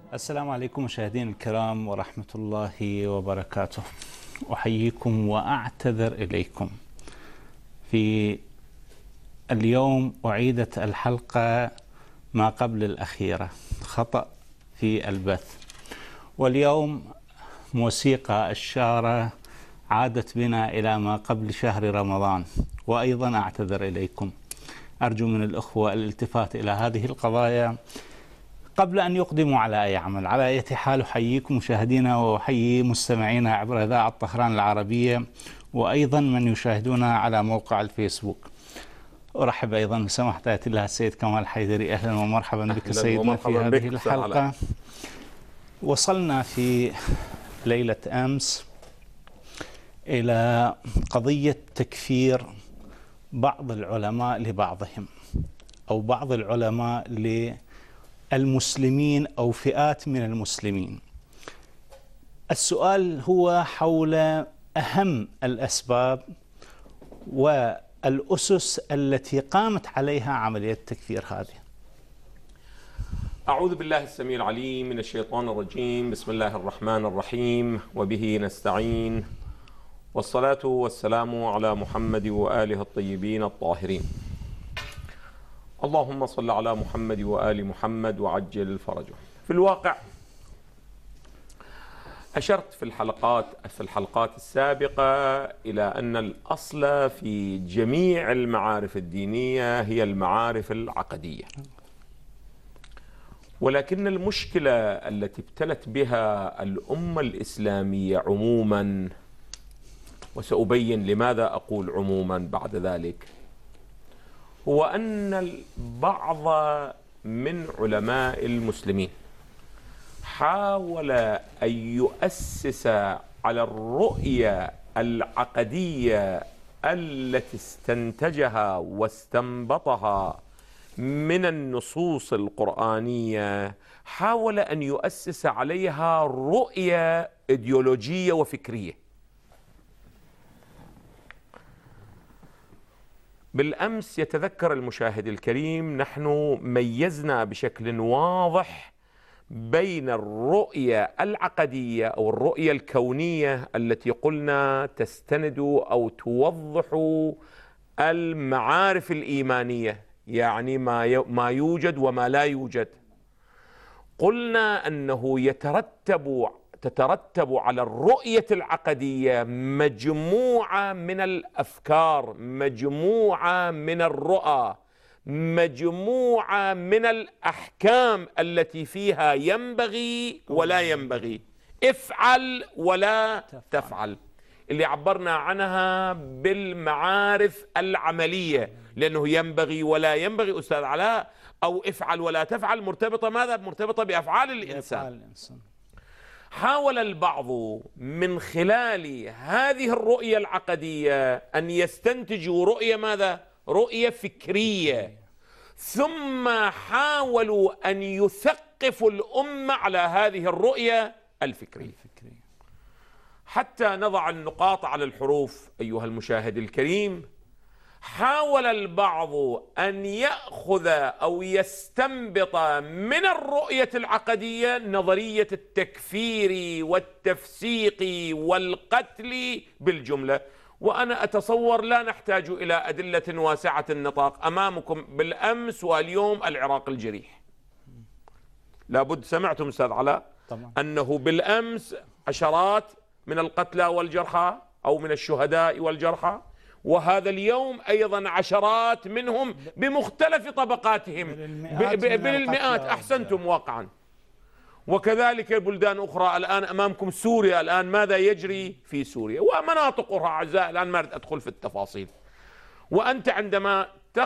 السلام عليكم مشاهدينا الكرام ورحمة الله وبركاته. أحييكم وأعتذر إليكم. في اليوم أعيدت الحلقة ما قبل الأخيرة، خطأ في البث، واليوم موسيقى الشارة عادت بنا إلى ما قبل شهر رمضان، وأيضا أعتذر إليكم. أرجو من الأخوة الالتفات إلى هذه القضايا قبل أن يقدموا على أي عمل. على أي حال أحييكم مشاهدينا وأحيي مستمعينا عبر إذاعة طهران العربية، وأيضا من يشاهدونا على موقع الفيسبوك. أرحب أيضا بسماحة آية الله السيد كمال حيدري. أهلا ومرحبا بك سيدنا في هذه الحلقة. وصلنا في ليلة أمس إلى قضية تكفير بعض العلماء لبعضهم، أو بعض العلماء للمسلمين أو فئات من المسلمين. السؤال هو حول أهم الأسباب والأسس التي قامت عليها عملية التكفير هذه. أعوذ بالله السميع العليم من الشيطان الرجيم. بسم الله الرحمن الرحيم، وبه نستعين، والصلاة والسلام على محمد وآله الطيبين الطاهرين. اللهم صل على محمد وآل محمد وعجل فرجه. في الواقع أشرت في الحلقات السابقة إلى أن الأصل في جميع المعارف الدينية هي المعارف العقدية، ولكن المشكلة التي ابتلت بها الأمة الإسلامية عموما، وسأبين لماذا أقول عموما بعد ذلك، هو أن البعض من علماء المسلمين حاول أن يؤسس على الرؤية العقدية التي استنتجها واستنبطها من النصوص القرآنية، حاول أن يؤسس عليها رؤية إيديولوجية وفكرية. بالأمس يتذكر المشاهد الكريم نحن ميزنا بشكل واضح بين الرؤية العقدية أو الرؤية الكونية التي قلنا تستند أو توضح المعارف الإيمانية، يعني ما يوجد وما لا يوجد. قلنا أنه تترتب على الرؤية العقدية مجموعة من الأفكار، مجموعة من الرؤى، مجموعة من الأحكام التي فيها ينبغي ولا ينبغي، افعل ولا تفعل، اللي عبرنا عنها بالمعارف العملية، لأنه ينبغي ولا ينبغي أستاذ علاء أو افعل ولا تفعل مرتبطة ماذا؟ مرتبطة بأفعال الإنسان. حاول البعض من خلال هذه الرؤية العقدية أن يستنتجوا رؤية ماذا؟ رؤية فكرية، ثم حاولوا أن يثقفوا الأمة على هذه الرؤية الفكرية. حتى نضع النقاط على الحروف أيها المشاهد الكريم، حاول البعض أن يأخذ أو يستنبط من الرؤية العقدية نظرية التكفير والتفسيق والقتل بالجملة. وأنا أتصور لا نحتاج إلى أدلة واسعة النطاق. أمامكم بالأمس واليوم العراق الجريح، لابد سمعتم أستاذ علاء طبعا أنه بالأمس عشرات من القتلى والجرحى أو من الشهداء والجرحى، وهذا اليوم أيضا عشرات منهم بمختلف طبقاتهم، بالمئات. أحسنتم واقعا. وكذلك بلدان أخرى. الآن أمامكم سوريا، الآن ماذا يجري في سوريا ومناطق أخرى أعزائي، الآن ما أدخل في التفاصيل. وأنت عندما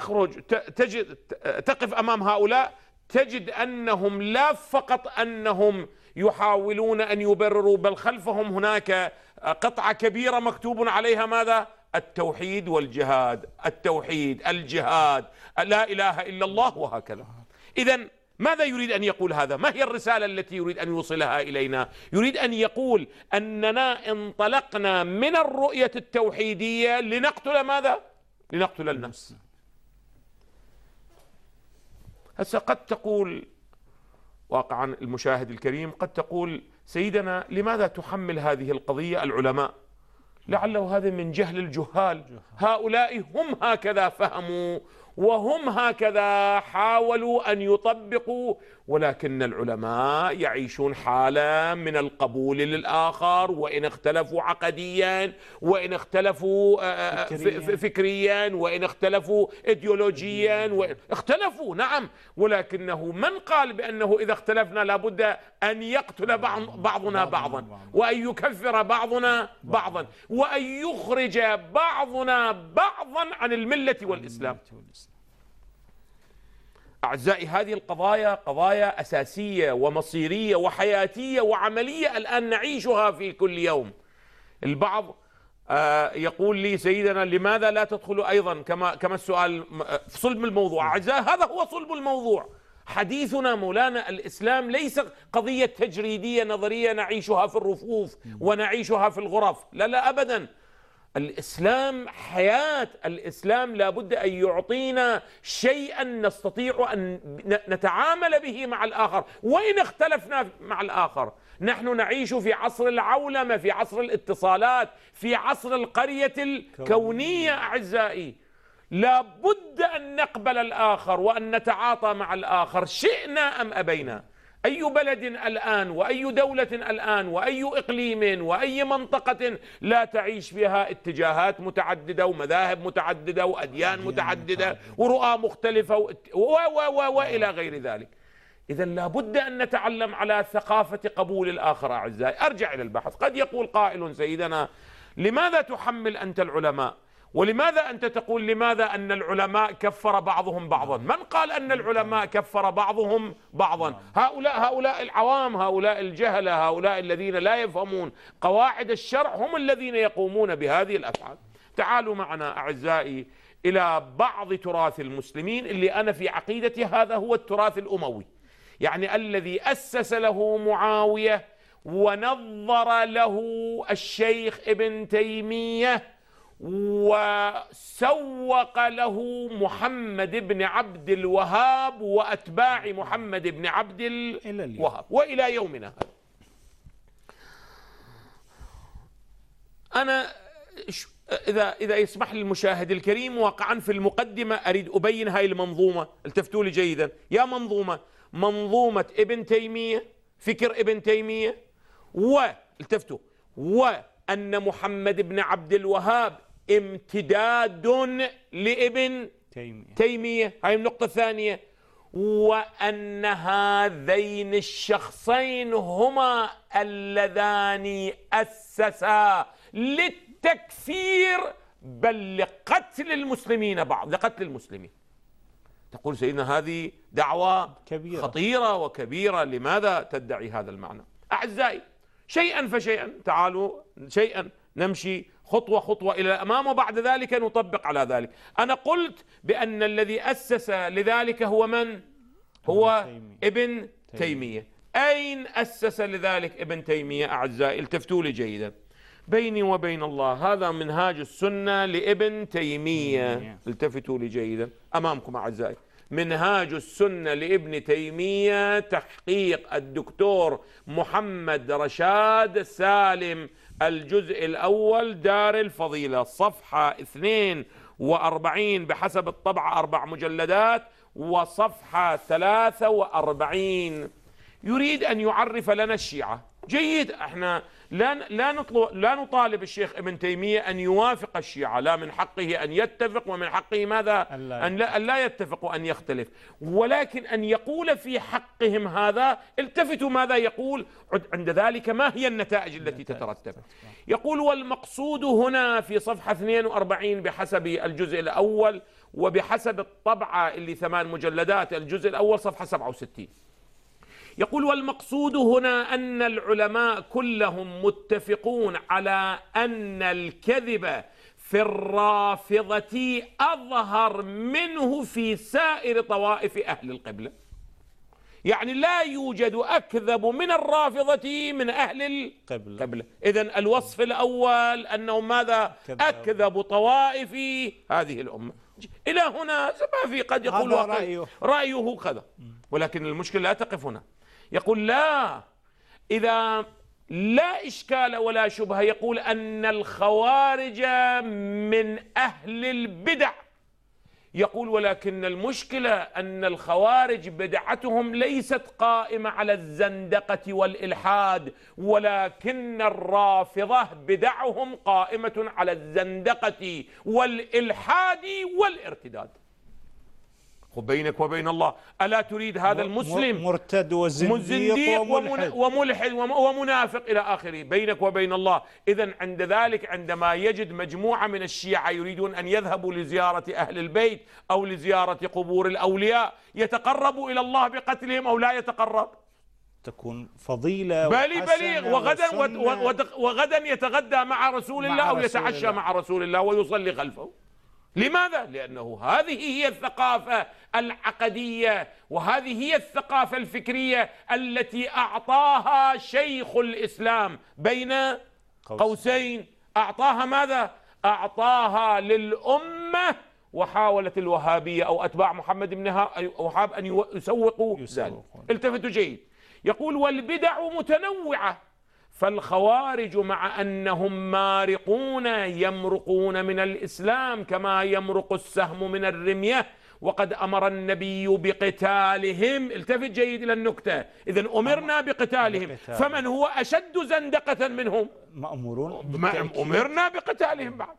تقف أمام هؤلاء تجد أنهم لا فقط أنهم يحاولون أن يبرروا، بل خلفهم هناك قطعة كبيرة مكتوب عليها ماذا؟ التوحيد والجهاد، التوحيد، الجهاد، لا إله إلا الله، وهكذا. إذن ماذا يريد أن يقول هذا؟ ما هي الرسالة التي يريد أن يوصلها إلينا؟ يريد أن يقول أننا انطلقنا من الرؤية التوحيدية لنقتل ماذا؟ لنقتل النفس. هسه قد تقول واقعا المشاهد الكريم قد تقول سيدنا لماذا تحمل هذه القضية العلماء؟ لعله هذا من جهل الجهال. هؤلاء هم هكذا فهموا وهم هكذا حاولوا أن يطبقوا، ولكن العلماء يعيشون حالة من القبول للآخر، وإن اختلفوا عقديا، وإن اختلفوا فكريا، وإن اختلفوا إيديولوجيا، وإن اختلفوا نعم، ولكنه من قال بأنه إذا اختلفنا لابد أن يقتل بعضنا بعضا، وأن يكفر بعضنا بعضا، وأن يخرج بعضنا بعضا عن الملة والإسلام. أعزائي، هذه القضايا قضايا أساسية ومصيرية وحياتية وعملية الآن نعيشها في كل يوم. البعض يقول لي سيدنا لماذا لا تدخل أيضا كما السؤال في صلب الموضوع؟ أعزائي، هذا هو صلب الموضوع. حديثنا مولانا الإسلام ليس قضية تجريدية نظرية نعيشها في الرفوف ونعيشها في الغرف، لا لا أبدا. الإسلام حياة، الإسلام لابد أن يعطينا شيئا نستطيع أن نتعامل به مع الآخر وإن اختلفنا مع الآخر. نحن نعيش في عصر العولمة، في عصر الاتصالات، في عصر القرية الكونية. أعزائي، لابد أن نقبل الآخر وأن نتعاطى مع الآخر شئنا أم أبينا. أي بلد الآن وأي دولة الآن وأي إقليم وأي منطقة لا تعيش فيها اتجاهات متعددة ومذاهب متعددة وأديان متعددة ورؤى مختلفة وإلى غير ذلك. إذا لابد أن نتعلم على ثقافة قبول الآخر. أعزائي، أرجع إلى البحث. قد يقول قائل سيدنا لماذا تحمل أنت العلماء؟ ولماذا أنت تقول لماذا أن العلماء كفر بعضهم بعضا؟ من قال أن العلماء كفر بعضهم بعضا؟ هؤلاء العوام، هؤلاء الجهلة، هؤلاء الذين لا يفهمون قواعد الشرع هم الذين يقومون بهذه الأفعال. تعالوا معنا أعزائي إلى بعض تراث المسلمين اللي أنا في عقيدتي هذا هو التراث الأموي، يعني الذي أسس له معاوية ونظر له الشيخ ابن تيمية وسوق له محمد بن عبد الوهاب وأتباع محمد بن عبد الوهاب وإلى يومنا هذا. أنا إذا يسمح لي المشاهد الكريم، واقعا في المقدمة أريد أبين هاي المنظومة. التفتوا لي جيدا يا منظومة ابن تيمية، فكر ابن تيمية، والتفتوا، وأن محمد بن عبد الوهاب امتداد لابن تيمية. هاي النقطة الثانية. وأن هذين الشخصين هما اللذان أسسا للتكفير بل لقتل المسلمين لقتل المسلمين. تقول سيدنا هذه دعوة كبيرة خطيرة وكبيرة، لماذا تدعي هذا المعنى؟ أعزائي، شيئا فشيئا، تعالوا شيئا نمشي خطوة خطوة إلى الأمام وبعد ذلك نطبق على ذلك. أنا قلت بأن الذي أسس لذلك هو من؟ هو ابن تيمية. أين أسس لذلك ابن تيمية؟ أعزائي، التفتوا لي جيدا. بيني وبين الله هذا منهاج السنة لابن تيمية. التفتوا لي جيدا أمامكم أعزائي. منهاج السنة لابن تيمية، تحقيق الدكتور محمد رشاد سالم، الجزء الأول، دار الفضيلة، صفحة 42 بحسب الطبعة 4 مجلدات، وصفحة 43. يريد أن يعرف لنا الشيعة. جيد، احنا لا نطالب الشيخ ابن تيمية أن يوافق الشيعة، لا، من حقه أن يتفق ومن حقه ماذا؟ أن لا يتفق وأن يختلف، ولكن أن يقول في حقهم هذا. التفتوا ماذا يقول عند ذلك، ما هي النتائج التي تترتب. يقول والمقصود هنا في صفحة 42 بحسب الجزء الأول وبحسب الطبعة اللي 8 مجلدات، الجزء الأول صفحة 67. يقول والمقصود هنا أن العلماء كلهم متفقون على أن الكذب في الرافضة أظهر منه في سائر طوائف أهل القبلة. يعني لا يوجد أكذب من الرافضة من أهل القبلة. إذن الوصف الأول أنهم ماذا؟ أكذب طوائف هذه الأمة. إلى هنا ما في، قد يقول رأيه كذا، ولكن المشكلة لا تقف هنا. يقول لا، إذا لا إشكال ولا شبهة، يقول أن الخوارج من أهل البدع. يقول ولكن المشكلة أن الخوارج بدعتهم ليست قائمة على الزندقة والإلحاد، ولكن الرافضة بدعهم قائمة على الزندقة والإلحاد والارتداد. بينك وبين الله، ألا تريد هذا المسلم مرتد وزنديق وملحد ومنافق إلى آخره؟ بينك وبين الله. إذن عند ذلك عندما يجد مجموعة من الشيعة يريدون أن يذهبوا لزيارة أهل البيت أو لزيارة قبور الأولياء، يتقرب إلى الله بقتلهم أو لا يتقرب؟ تكون فضيلة بليغ. وغدا يتغدى مع رسول الله أو يتعشى مع رسول الله ويصلي خلفه. لماذا؟ لأنه هذه هي الثقافة العقدية، وهذه هي الثقافة الفكرية التي أعطاها شيخ الإسلام بين قوسين. أعطاها ماذا؟ أعطاها للأمة. وحاولت الوهابية أو أتباع محمد بن وهاب أن يسوقوا ذلك. التفتوا جيد. يقول والبدع متنوعة، فالخوارج مع أنهم مارقون يمرقون من الإسلام كما يمرق السهم من الرمية، وقد أمر النبي بقتالهم. التفت جيد إلى النكتة. إذن أمرنا بقتالهم، فمن هو أشد زندقة منهم؟ أمرنا بقتالهم بعد.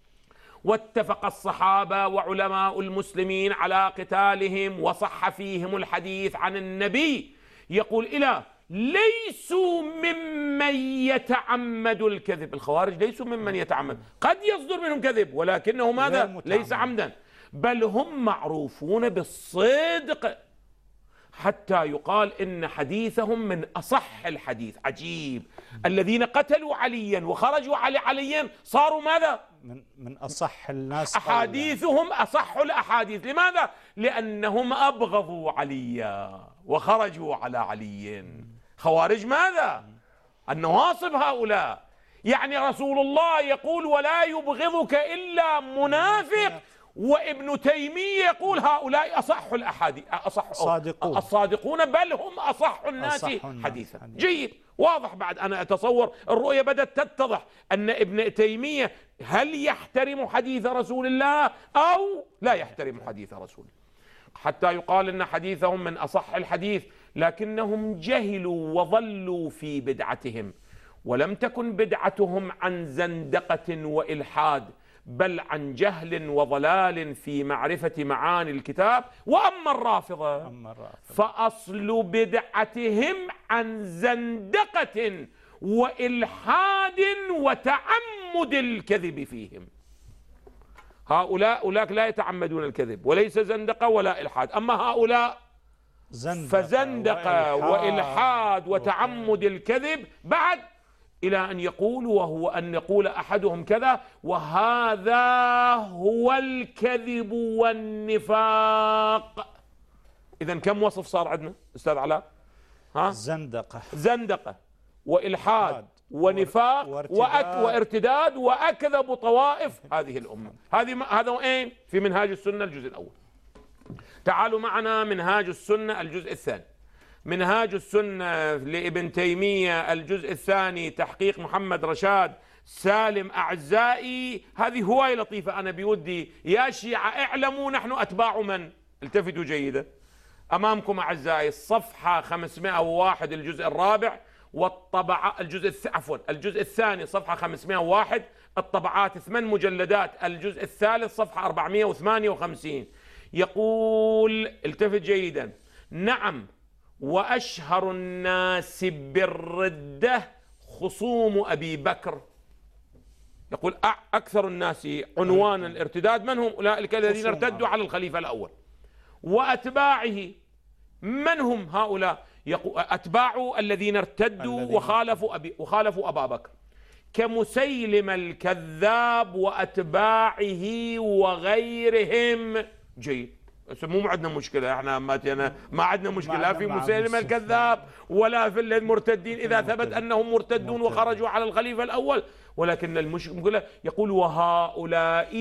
واتفق الصحابة وعلماء المسلمين على قتالهم، وصح فيهم الحديث عن النبي يقول إلى ليسوا ممن يتعمد الكذب. الخوارج ليسوا ممن يتعمد، قد يصدر منهم كذب ولكنه ماذا؟ ليس عمدا، بل هم معروفون بالصدق، حتى يقال إن حديثهم من أصح الحديث. عجيب، الذين قتلوا عليا وخرجوا على عليا صاروا ماذا؟ من أصح الناس، أحاديثهم أصح الأحاديث. لماذا؟ لأنهم أبغضوا عليا وخرجوا على علي. خوارج ماذا؟ النواصب هؤلاء. يعني رسول الله يقول ولا يبغضك إلا منافق، وابن تيمية يقول هؤلاء أصح الأحاديث، الصادقون، بل هم أصح الناس حديثا. جيد، واضح. بعد أنا أتصور الرؤية بدأت تتضح أن ابن تيمية هل يحترم حديث رسول الله أو لا يحترم حديث رسول الله، حتى يقال إن حديثهم من أصح الحديث، لكنهم جهلوا وظلوا في بدعتهم، ولم تكن بدعتهم عن زندقة وإلحاد، بل عن جهل وضلال في معرفة معاني الكتاب. وأما الرافضة فأصل بدعتهم عن زندقة وإلحاد وتعمد الكذب فيهم. هؤلاء أولاك لا يتعمدون الكذب، وليس زندقة ولا إلحاد. أما هؤلاء فزندقة وإلحاد وتعمد الكذب بعد، إلى أن يقول، وهو أن يقول أحدهم كذا، وهذا هو الكذب والنفاق. إذن كم وصف صار عندنا أستاذ علاء؟ زندقة وإلحاد ونفاق وارتداد وأكذب طوائف هذه الأمة. هذا وين؟ في منهاج السنة الجزء الأول. تعالوا معنا منهاج السنة الجزء الثاني. منهاج السنة لابن تيمية الجزء الثاني، تحقيق محمد رشاد سالم أعزائي. هذه هواية لطيفة. أنا بودي يا شيعة اعلموا نحن أتباع من. التفتوا جيدا أمامكم أعزائي، الصفحة 501 الجزء الرابع، والطبعة الجزء الثاني صفحة 501، الطبعات 8 مجلدات، الجزء الثالث صفحة 458. يقول، التفت جيدا، نعم، وأشهر الناس بالردة خصوم أبي بكر. يقول أكثر الناس عنوان الارتداد من هم؟ أولئك الذين ارتدوا على الخليفة الأول. وأتباعه من هم هؤلاء؟ أتباع الذين ارتدوا وخالفوا أبا بكر، كمسيلم الكذاب وأتباعه وغيرهم. جيد، مو عندنا مشكلة، احنا ما عندنا مشكلة لا في مسيلمة الكذاب ولا في المرتدين إذا ثبت أنهم مرتدون وخرجوا على الخليفة الأول. ولكن المشكلة يقول وهؤلاء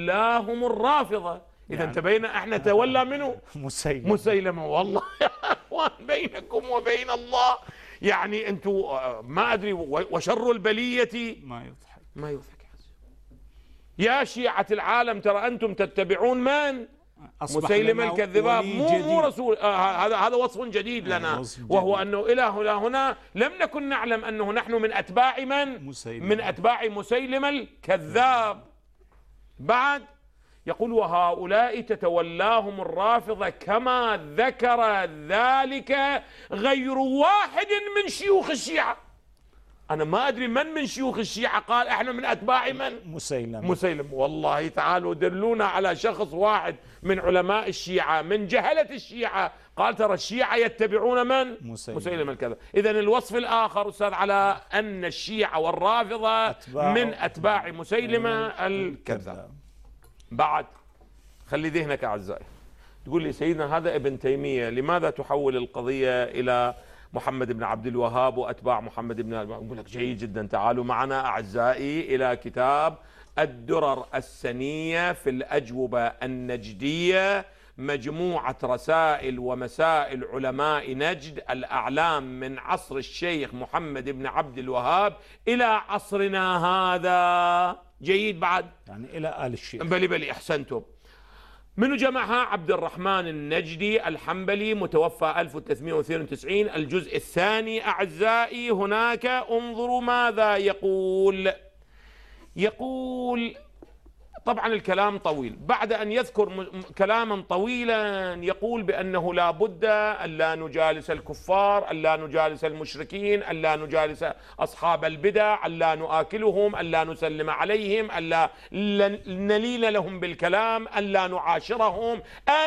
تتولاهم الرافضة. إذا تبين احنا تولى منه مسيلمة. والله الإخوان بينكم وبين الله. يعني أنتم ما أدري، وشر البلية ما يضحك يا شيعة العالم. ترى أنتم تتبعون من؟ مسيلمة الكذاب، مو رسول. هذا وصف جديد لنا، وهو أنه إلى هنا لم نكن نعلم أنه نحن من أتباع من؟ من أتباع مسيلمة الكذاب. بعد يقول وهؤلاء تتولاهم الرافضة كما ذكر ذلك غير واحد من شيوخ الشيعة. أنا ما أدري من شيوخ الشيعة قال إحنا من أتباع من؟ مسيلم. والله تعالوا دلونا على شخص واحد من علماء الشيعة من جهلة الشيعة قال ترى الشيعة يتبعون من؟ مسيلم الكذاب. إذن الوصف الآخر أستاذ على أن الشيعة والرافضة من أتباع مسيلمة الكذاب. بعد خلي ذهنك أعزائي، تقول لي سيدنا هذا ابن تيمية، لماذا تحول القضية إلى محمد بن عبد الوهاب وأتباع محمد بن الوهاب؟ أقول لك جيد جدا، تعالوا معنا أعزائي إلى كتاب الدرر السنية في الأجوبة النجدية، مجموعة رسائل ومسائل علماء نجد الأعلام من عصر الشيخ محمد بن عبد الوهاب إلى عصرنا هذا. جيد بعد يعني إلى آل الشيخ. بلي أحسنتم. منو جمعها؟ عبد الرحمن النجدي الحنبلي متوفى 1392، الجزء الثاني. أعزائي هناك انظروا ماذا يقول طبعا الكلام طويل. بعد أن يذكر كلاما طويلا يقول بأنه لا بد أن لا نجالس الكفار، أن لا نجالس المشركين، أن لا نجالس أصحاب البدع، أن لا نآكلهم، أن لا نسلم عليهم، أن لا نلين لهم بالكلام، أن لا نعاشرهم.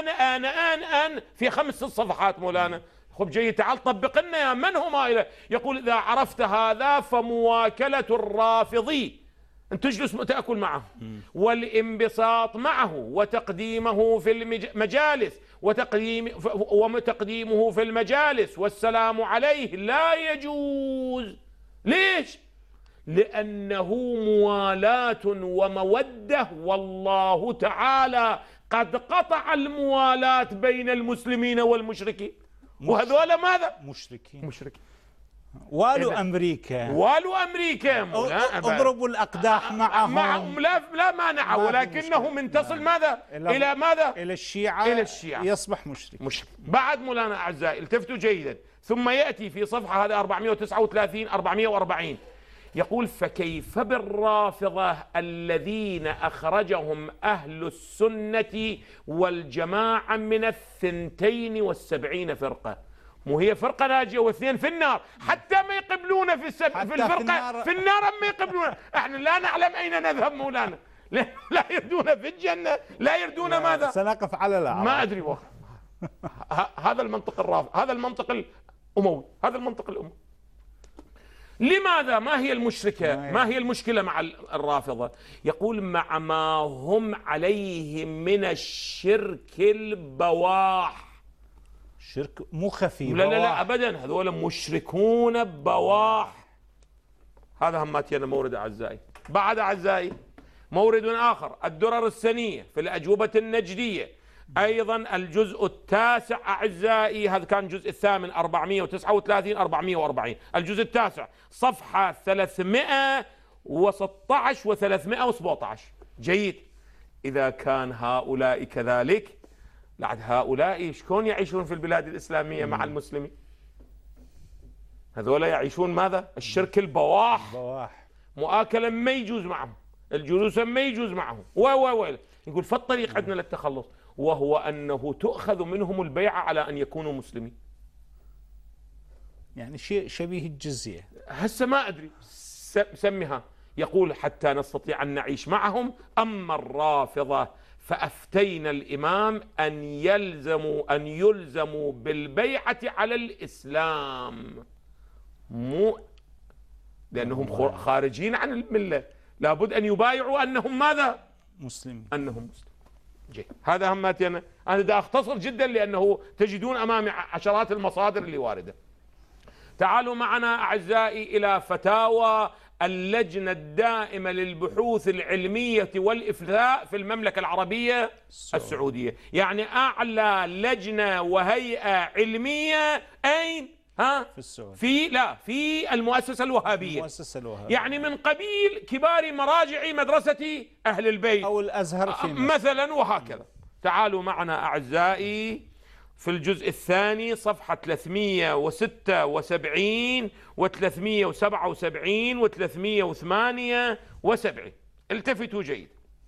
أن في 5 صفحات مولانا. خب جيد، تعال طبق لنا يا من هم هؤلاء. يقول إذا عرفت هذا فمواكلة الرافضي أن تجلس تأكل معه، والانبساط معه، وتقديمه في المجالس، وتقديمه في المجالس والسلام عليه لا يجوز. ليش؟ لأنه موالاة ومودة، والله تعالى قد قطع الموالاة بين المسلمين والمشركين. وهذول ماذا؟ مشركين. والوا أمريكا اضربوا الأقداح معهم لا مانع، ولكنه منتصل ماذا؟ إلى ماذا؟ إلى الشيعة يصبح مشرك. بعد مولانا أعزائي التفتوا جيدا، ثم يأتي في صفحة هذا 439 440 يقول فكيف بالرافضة الذين أخرجهم أهل السنة والجماعة من 72 فرقة. مو هي فرقة ناجية واثنين في النار، حتى ما يقبلون في الفرقة في النار أما يقبلون. احنا لا نعلم أين نذهب مولانا، لا يردون في الجنة، لا يردون ماذا؟ سنقف على الأعراف. ما أدري هذا المنطق الرافض، هذا المنطق الأموي، هذا المنطق الأموي. لماذا؟ ما هي المشركة؟ ما هي المشكلة مع الرافضة؟ يقول مع ما هم عليه من الشرك البواح. شرك مو خفي، لا أبدا، هذول مشركون بواح. هذا هماتينا مورد أعزائي. بعد أعزائي مورد آخر الدرر السنية في الأجوبة النجدية، أيضا الجزء التاسع أعزائي، هذا كان الجزء الثامن 439 440، الجزء التاسع صفحة 316 و 317. جيد، إذا كان هؤلاء كذلك، بعد هؤلاء شكون يعيشون في البلاد الإسلامية مع المسلمين؟ هذولا يعيشون ماذا؟ الشرك البواح. مؤاكلا ما يجوز معهم، الجلوس ما يجوز معهم، يقول فالطريق عندنا للتخلص، وهو أنه تؤخذ منهم البيعة على أن يكونوا مسلمين. يعني شيء شبيه الجزية. هسه ما أدري سميها. يقول حتى نستطيع أن نعيش معهم. أما الرافضة فأفتينا الإمام أن يلزموا بالبيعة على الإسلام، مو لأنهم خارجين عن الملة، لابد أن يبايعوا أنهم ماذا؟ مسلمين. أنهم مسلمين. جيد، هذا هماتنا. أنا دا أختصر جدا لأنه تجدون أمامي عشرات المصادر اللي واردة. تعالوا معنا أعزائي إلى فتاوى اللجنة الدائمة للبحوث العلمية والإفتاء في المملكة العربية السعودية. يعني أعلى لجنة وهيئة علمية أين؟ في السعودية. في المؤسسة الوهابية. المؤسسة الوهابية يعني من قبيل كبار مراجع مدرسة أهل البيت أو الأزهر في مصر مثلا، وهكذا. تعالوا معنا أعزائي في الجزء الثاني صفحة 376 و377 و378. التفتوا جيد.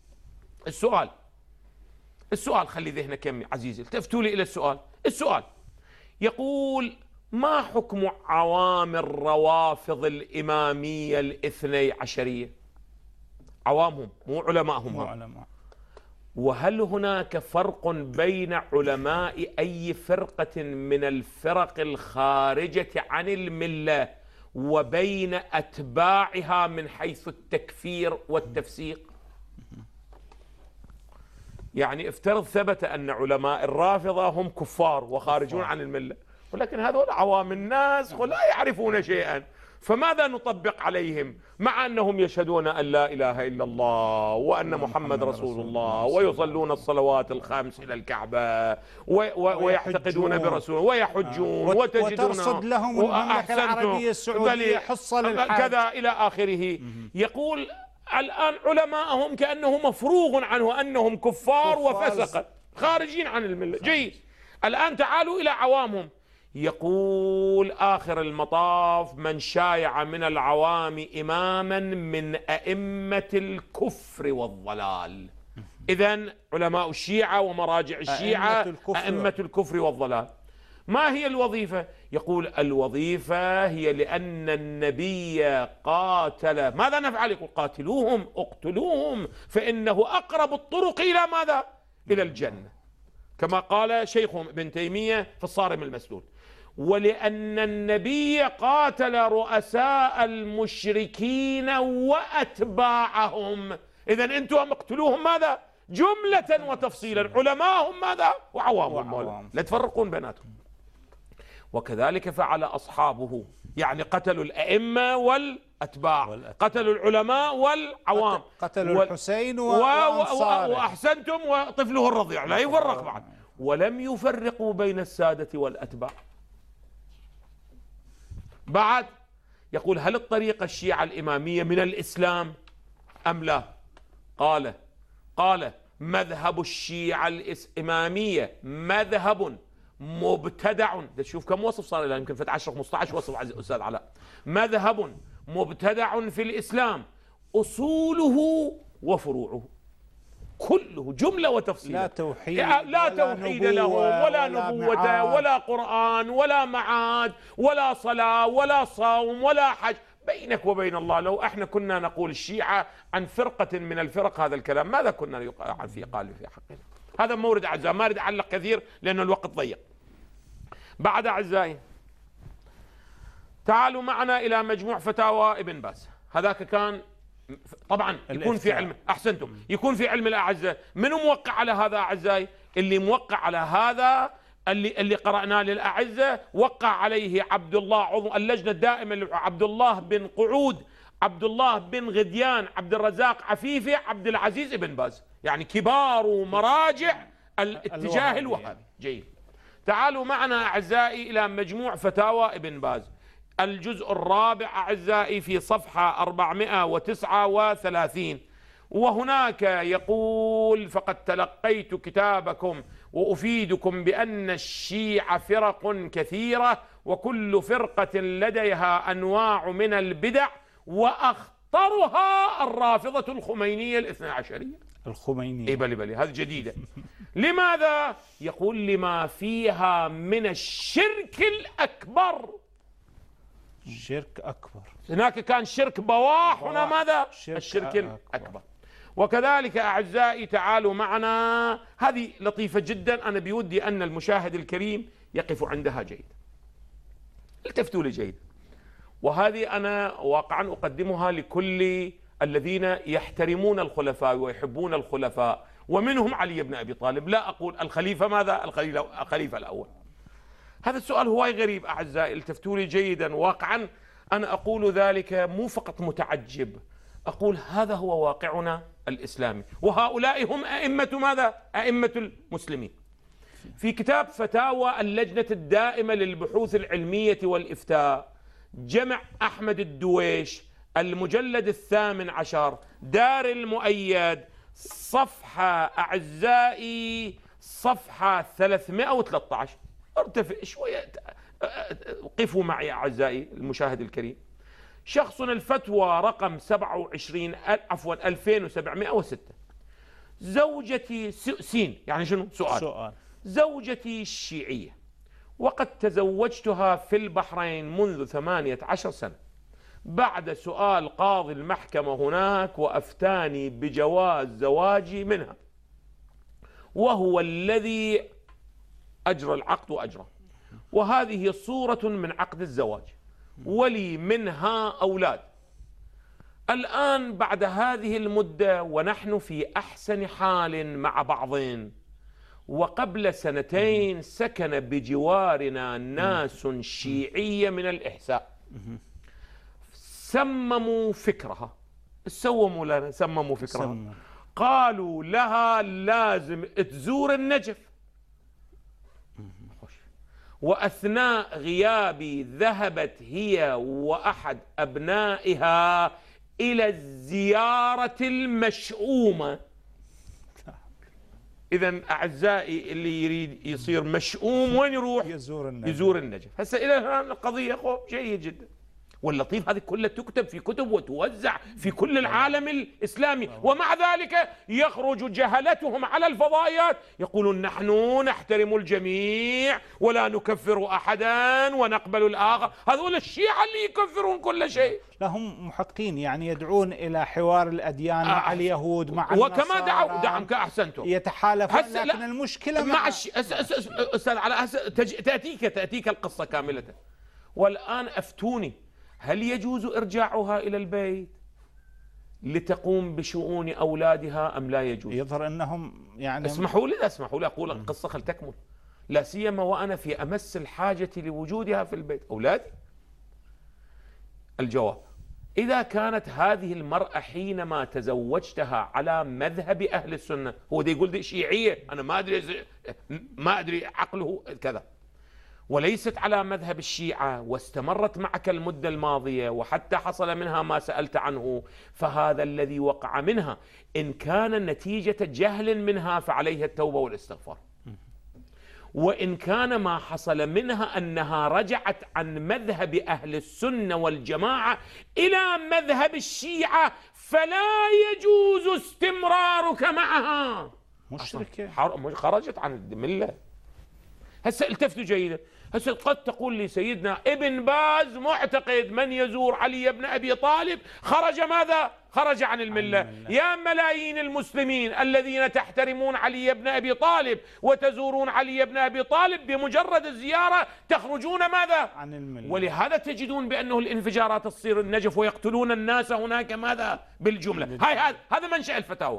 السؤال خلي ذهنك يمي عزيزي، التفتوا لي إلى السؤال يقول: ما حكم عوام الروافض الإمامية الاثني عشرية؟ عوامهم مو علماءهم. وهل هناك فرق بين علماء أي فرقة من الفرق الخارجة عن الملة وبين أتباعها من حيث التكفير والتفسيق؟ يعني افترض ثبت أن علماء الرافضة هم كفار وخارجون عن الملة، ولكن هذول عوام الناس لا يعرفون شيئا، فماذا نطبق عليهم مع أنهم يشهدون أن لا إله إلا الله وأن محمد رسول الله ويصلون الصلوات الخمس إلى الكعبة ويعتقدون برسول ويحجون وترصد لهم المملكة العربية السعودية حصة للحج كذا إلى آخره. يقول الآن علماءهم كأنه مفروغ عنه أنهم كفار وفسقة خارجين عن الملة. جيد. الآن تعالوا إلى عوامهم. يقول آخر المطاف: من شايع من العوام إماما من أئمة الكفر والضلال. إذن علماء الشيعة ومراجع الشيعة أئمة الكفر والضلال. ما هي الوظيفة؟ يقول الوظيفة هي لأن النبي قاتل. ماذا نفعل؟ يقول قاتلوهم اقتلوهم فإنه أقرب الطرق إلى ماذا؟ إلى الجنة، كما قال شيخهم ابن تيمية في الصارم المسلول. ولأن النبي قاتل رؤساء المشركين وأتباعهم. إذن أنتم اقتلوهم ماذا؟ جملة وتفصيلا. علماءهم ماذا؟ وعوامهم. لا تفرقون بيناتهم. وكذلك فعل أصحابه، يعني قتلوا الأئمة والأتباع، قتلوا العلماء والعوام، قتلوا الحسين وأنصاره، وأحسنتم وطفله الرضيع، لا يفرق بعد. ولم يفرقوا بين السادة والأتباع. بعد يقول: هل الطريقة الشيعة الإمامية من الإسلام أم لا؟ قال مذهب الشيعة الإمامية مذهب مبتدع. شوف كم وصف صار له، يمكن 10-15 وصف أستاذ علاء. مذهب مبتدع في الإسلام أصوله وفروعه كله جملة وتفصيل. لا توحيد لهم ولا نبوة ولا قرآن ولا معاد ولا صلاة ولا صوم ولا حج. بينك وبين الله لو احنا كنا نقول الشيعة عن فرقة من الفرق هذا الكلام ماذا كنا يقال في حقنا؟ هذا مورد أعزائي، ما أريد أعلق كثير لأن الوقت ضيق. بعد أعزائي تعالوا معنا إلى مجموع فتاوى ابن باز. هذاك كان طبعا يكون في علم، أحسنتم، يكون في علم الأعزة. من موقع على هذا أعزائي؟ اللي موقع على هذا اللي قرأناه للأعزة وقع عليه عبد الله عضو اللجنة الدائمة، عبد الله بن قعود، عبد الله بن غديان، عبد الرزاق عفيفي، عبد العزيز ابن باز، يعني كبار مراجع الاتجاه الوهابي. جيد. تعالوا معنا أعزائي إلى مجموع فتاوى ابن باز، الجزء الرابع أعزائي في صفحة 439. وهناك يقول: فقد تلقيت كتابكم وأفيدكم بأن الشيعة فرق كثيرة وكل فرقة لديها أنواع من البدع وأخطرها الرافضة الخمينية الاثنى عشرية. الخمينية إيه بلي هذه جديدة. لماذا؟ يقول: لما فيها من الشرك الأكبر. شرك أكبر. هناك كان شرك بواح، هنا ماذا؟ الشرك الأكبر. وكذلك أعزائي تعالوا معنا، هذه لطيفة جدا، أنا بودي أن المشاهد الكريم يقف عندها جيد. التفتوا لي جيد. وهذه أنا واقعا أقدمها لكل الذين يحترمون الخلفاء ويحبون الخلفاء، ومنهم علي بن أبي طالب. لا أقول الخليفة ماذا؟ الخليفة الأول. هذا السؤال هواي غريب أعزائي، التفتوا لي جيدا. واقعا أنا أقول ذلك مو فقط متعجب، أقول هذا هو واقعنا الإسلامي، وهؤلاء هم أئمة ماذا؟ أئمة المسلمين. في كتاب فتاوى اللجنة الدائمة للبحوث العلمية والإفتاء، جمع أحمد الدويش، المجلد 18، دار المؤيد، صفحة أعزائي صفحة 313. ارتفع شوية، قفوا معي أعزائي المشاهد الكريم. شخصنا الفتوى رقم 2706. زوجتي سين، يعني شنو؟ سؤال. زوجتي الشيعية، وقد تزوجتها في البحرين منذ 18 سنة بعد سؤال قاضي المحكمة هناك، وأفتاني بجواز زواجي منها، وهو الذي أجرى العقد وأجرى، وهذه صورة من عقد الزواج، ولي منها أولاد. الآن بعد هذه المدة ونحن في أحسن حال مع بعضين، وقبل 2 سكن بجوارنا ناس شيعية من الإحساء، سمموا فكرها، سمموا فكرها، قالوا لها لازم تزور النجف، وأثناء غيابي ذهبت هي وأحد أبنائها إلى الزيارة المشؤومة. إذن أعزائي اللي يريد يصير مشؤوم وين يروح؟ يزور النجف. هسه إلى الآن القضية جيد جدا، واللطيف هذه كلها تكتب في كتب وتوزع في كل العالم الإسلامي، ومع ذلك يخرج جهلتهم على الفضائيات يقولون نحن نحترم الجميع ولا نكفر أحدا ونقبل الآخر. هذول الشيعة اللي يكفرون كل شيء. لا، هم محقين، يعني يدعون إلى حوار الأديان مع اليهود مع النصارى، وكما دعم كأحسنتم يتحالفون. لكن المشكلة مع أستاذ على تأتيك القصة كاملة. والآن أفتوني، هل يجوز إرجاعها إلى البيت لتقوم بشؤون أولادها أم لا يجوز؟ يظهر أنهم يعني اسمحوا لي أقول القصة خل تكمل، لا سيما وأنا في أمس الحاجة لوجودها في البيت. أولادي. الجواب: إذا كانت هذه المرأة حينما تزوجتها على مذهب أهل السنة، هو ده يقول دي شيعية، أنا ما أدري عقله كذا، وليست على مذهب الشيعة، واستمرت معك المدة الماضية وحتى حصل منها ما سألت عنه، فهذا الذي وقع منها إن كان نتيجة جهل منها فعليها التوبة والاستغفار، وإن كان ما حصل منها أنها رجعت عن مذهب أهل السنة والجماعة إلى مذهب الشيعة فلا يجوز استمرارك معها. مشركة، خرجت عن الملة. هسه التفتوا جيدا، هسه قد تقول لي سيدنا ابن باز معتقد من يزور علي بن أبي طالب خرج ماذا؟ خرج عن الملة. يا ملايين المسلمين الذين تحترمون علي بن أبي طالب وتزورون علي بن أبي طالب، بمجرد الزيارة تخرجون ماذا؟ عن الملة. ولهذا تجدون بأنه الانفجارات تصير النجف ويقتلون الناس هناك ماذا؟ بالجملة. هذا منشأ الفتاوى.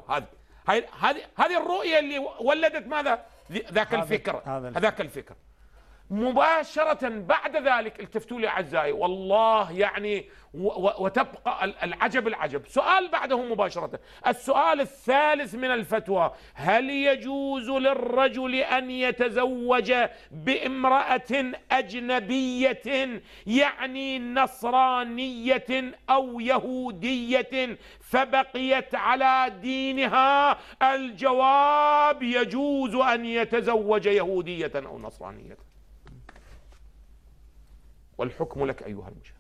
هذه الرؤية اللي ولدت ماذا؟ ذاك الفكر. مباشرة بعد ذلك التفتوا لي أعزائي، والله يعني وتبقى العجب. سؤال بعده مباشرة، السؤال الثالث من الفتوى: هل يجوز للرجل أن يتزوج بامرأة أجنبية، يعني نصرانية أو يهودية، فبقيت على دينها؟ الجواب: يجوز أن يتزوج يهودية أو نصرانية. والحكم لك أيها المشاهد.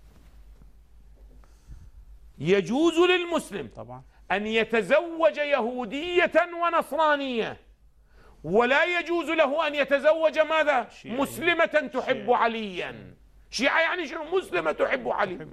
يجوز للمسلم طبعا أن يتزوج يهودية ونصرانية، ولا يجوز له أن يتزوج ماذا؟ مسلمة تحب عليا. شيعة يعني شنو؟ مسلمة تحب علي.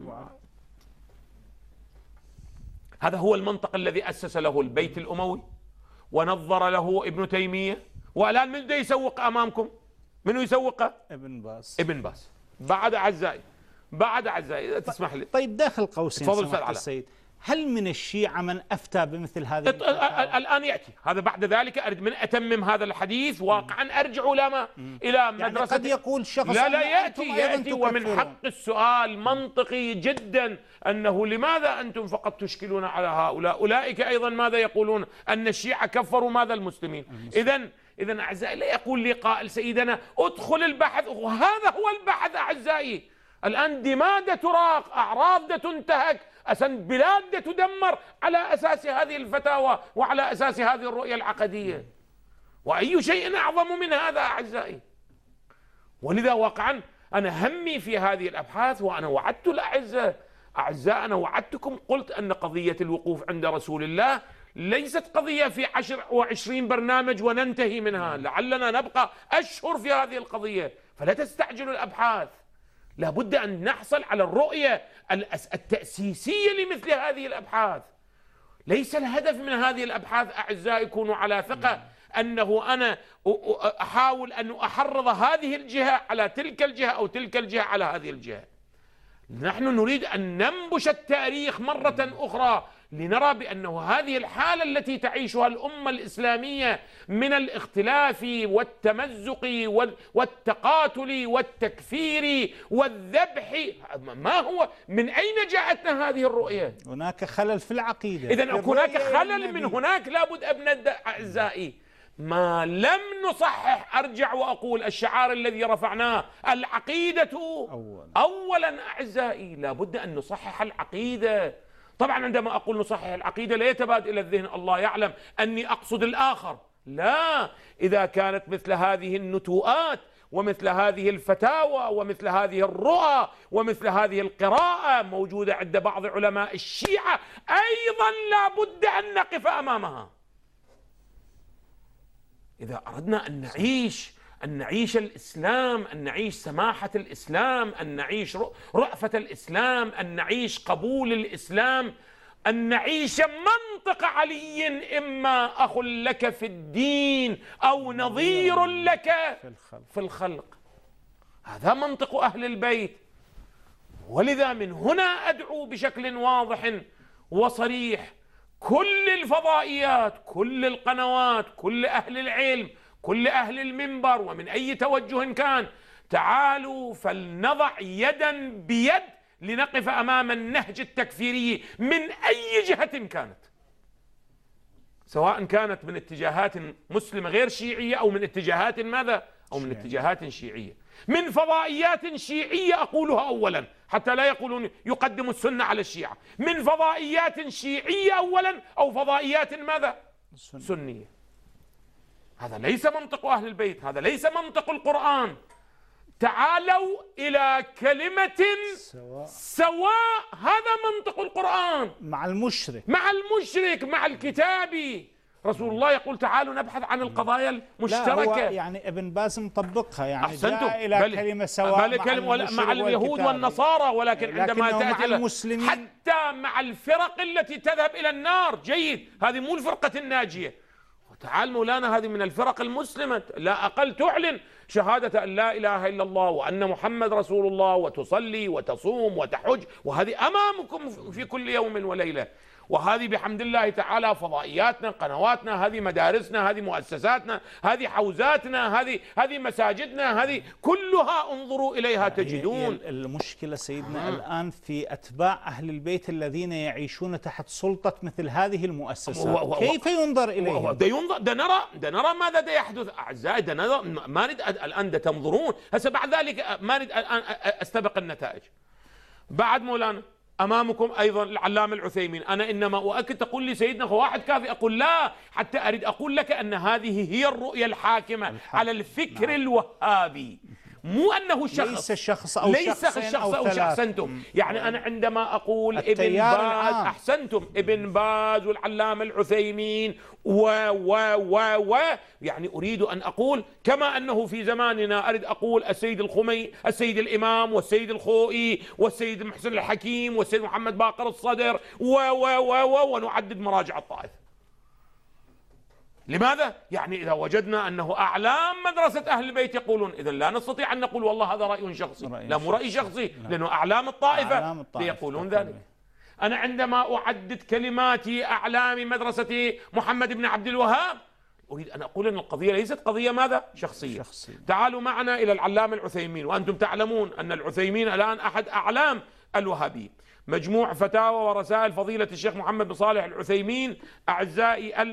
هذا هو المنطق الذي أسس له البيت الأموي ونظر له ابن تيمية. والآن من ده يسوق أمامكم؟ منو يسوقه؟ ابن باز. بعد أعزائي إذا تسمح لي. طيب داخل قوسين تفضل سماحة السيد، هل من الشيعة من أفتى بمثل هذه الآن يأتي هذا بعد ذلك. أريد من أتمم هذا الحديث واقعا أرجع إلى مدرسة. قد يقول شخص لا يأتي ومن حق السؤال منطقي جدا أنه لماذا أنتم فقط تشكلون على هؤلاء؟ أولئك أيضا ماذا يقولون؟ أن الشيعة كفروا ماذا المسلمين. إذن أعزائي لا يقول لي قائل سيدنا ادخل البحث، وهذا هو البحث أعزائي. الآن دماء تراق، أعراض تنتهك، بلاد تدمر على أساس هذه الفتاوى وعلى أساس هذه الرؤية العقدية. وأي شيء أعظم من هذا أعزائي؟ ولذا واقعا أنا همي في هذه الأبحاث، وأنا وعدت أعزاء أنا وعدتكم، قلت أن قضية الوقوف عند رسول الله ليست قضية في 10 و20 برنامج وننتهي منها، لعلنا نبقى أشهر في هذه القضية. فلا تستعجلوا الأبحاث، لابد أن نحصل على الرؤية التأسيسية لمثل هذه الأبحاث. ليس الهدف من هذه الأبحاث أعزائي كونوا على ثقة أنه أنا أحاول أن أحرض هذه الجهة على تلك الجهة أو تلك الجهة على هذه الجهة. نحن نريد أن ننبش التاريخ مرة أخرى لنرى بأنه هذه الحالة التي تعيشها الأمة الإسلامية من الاختلاف والتمزق والتقاتل والتكفير والذبح، ما هو من أين جاءتنا هذه الرؤية؟ هناك خلل في العقيدة. إذن هناك خلل من هناك لابد أن أعزائي ما لم نصحح. أرجع وأقول الشعار الذي رفعناه العقيدة أولا أعزائي، لابد أن نصحح العقيدة. طبعا عندما أقول نصحح العقيدة لا يتبادر إلى الذهن الله يعلم أني أقصد الآخر، لا. إذا كانت مثل هذه النتوءات ومثل هذه الفتاوى ومثل هذه الرؤى ومثل هذه القراءة موجودة عند بعض علماء الشيعة، أيضا لابد أن نقف أمامها. إذا أردنا أن نعيش الإسلام، أن نعيش سماحة الإسلام، أن نعيش رأفة الإسلام، أن نعيش قبول الإسلام، أن نعيش منطق علي، إما أخ لك في الدين أو نظير لك في الخلق. هذا منطق أهل البيت. ولذا من هنا أدعو بشكل واضح وصريح كل الفضائيات، كل القنوات، كل أهل العلم، كل أهل المنبر ومن أي توجه كان، تعالوا فلنضع يدا بيد لنقف أمام النهج التكفيري من أي جهة كانت، سواء كانت من اتجاهات مسلمة غير شيعية أو من اتجاهات ماذا؟ أو من اتجاهات شيعية، من فضائيات شيعية أقولها أولا حتى لا يقولون يقدم السنة على الشيعة، من فضائيات شيعية أولا أو فضائيات ماذا؟ سنية. هذا ليس منطق أهل البيت، هذا ليس منطق القرآن. تعالوا إلى كلمة سواء، هذا منطق القرآن. مع المشرك مع الكتابي. رسول الله يقول تعالوا نبحث عن القضايا المشتركة. لا، هو يعني ابن باز مطبقها، يعني أحسنتم. جاء إلى كلمة سواء مع اليهود والنصارى، ولكن عندما تأتي المسلمين حتى مع الفرق التي تذهب إلى النار، جيد، هذه مو الفرقة الناجية. تعال مولانا هذه من الفرق المسلمة، لا أقل تعلن شهادة أن لا إله إلا الله وأن محمد رسول الله، وتصلي وتصوم وتحج، وهذه أمامكم في كل يوم وليلة. وهذه بحمد الله تعالى فضائياتنا، قنواتنا، هذه مدارسنا، هذه مؤسساتنا، هذه حوزاتنا، هذه مساجدنا، هذه كلها انظروا إليها تجدون. المشكلة سيدنا الآن في أتباع أهل البيت الذين يعيشون تحت سلطة مثل هذه المؤسسات، كيف ينظر إليهم؟ ده نرى ماذا دا يحدث أعزائي، ده نرى، ما نريد الآن ده تنظرون هسه بعد ذلك، ما نريد الآن أستبق النتائج. بعد مولانا أمامكم أيضا العلامة العثيمين. أنا إنما أؤكد، تقول لي سيدنا هو واحد كافي، أقول لا، حتى أريد أقول لك أن هذه هي الرؤية الحاكمة على الفكر الوهابي، مو أنه شخص، ليس شخص أو شخص أنتم. يعني أنا عندما أقول ابن باز، أحسنتم، ابن باز والعلامة العثيمين يعني أريد أن أقول كما أنه في زماننا أريد أقول السيد الخميني، السيد الإمام، والسيد الخوئي، والسيد محسن الحكيم، والسيد محمد باقر الصدر، ونعدد مراجع الطائفة. لماذا؟ يعني إذا وجدنا أنه أعلام مدرسة أهل البيت يقولون، إذا لا نستطيع أن نقول والله هذا رأي شخصي، لا مو رأي شخصي، لأنه أعلام الطائفة يقولون ذلك. أنا عندما أعدد كلماتي أعلام مدرسة محمد بن عبد الوهاب أريد أن أقول أن القضية ليست قضية ماذا؟ شخصية. تعالوا معنا إلى العلامة العثيمين، وأنتم تعلمون أن العثيمين الآن أحد أعلام الوهابية. مجموع فتاوى ورسائل فضيلة الشيخ محمد بن صالح العثيمين أعزائي،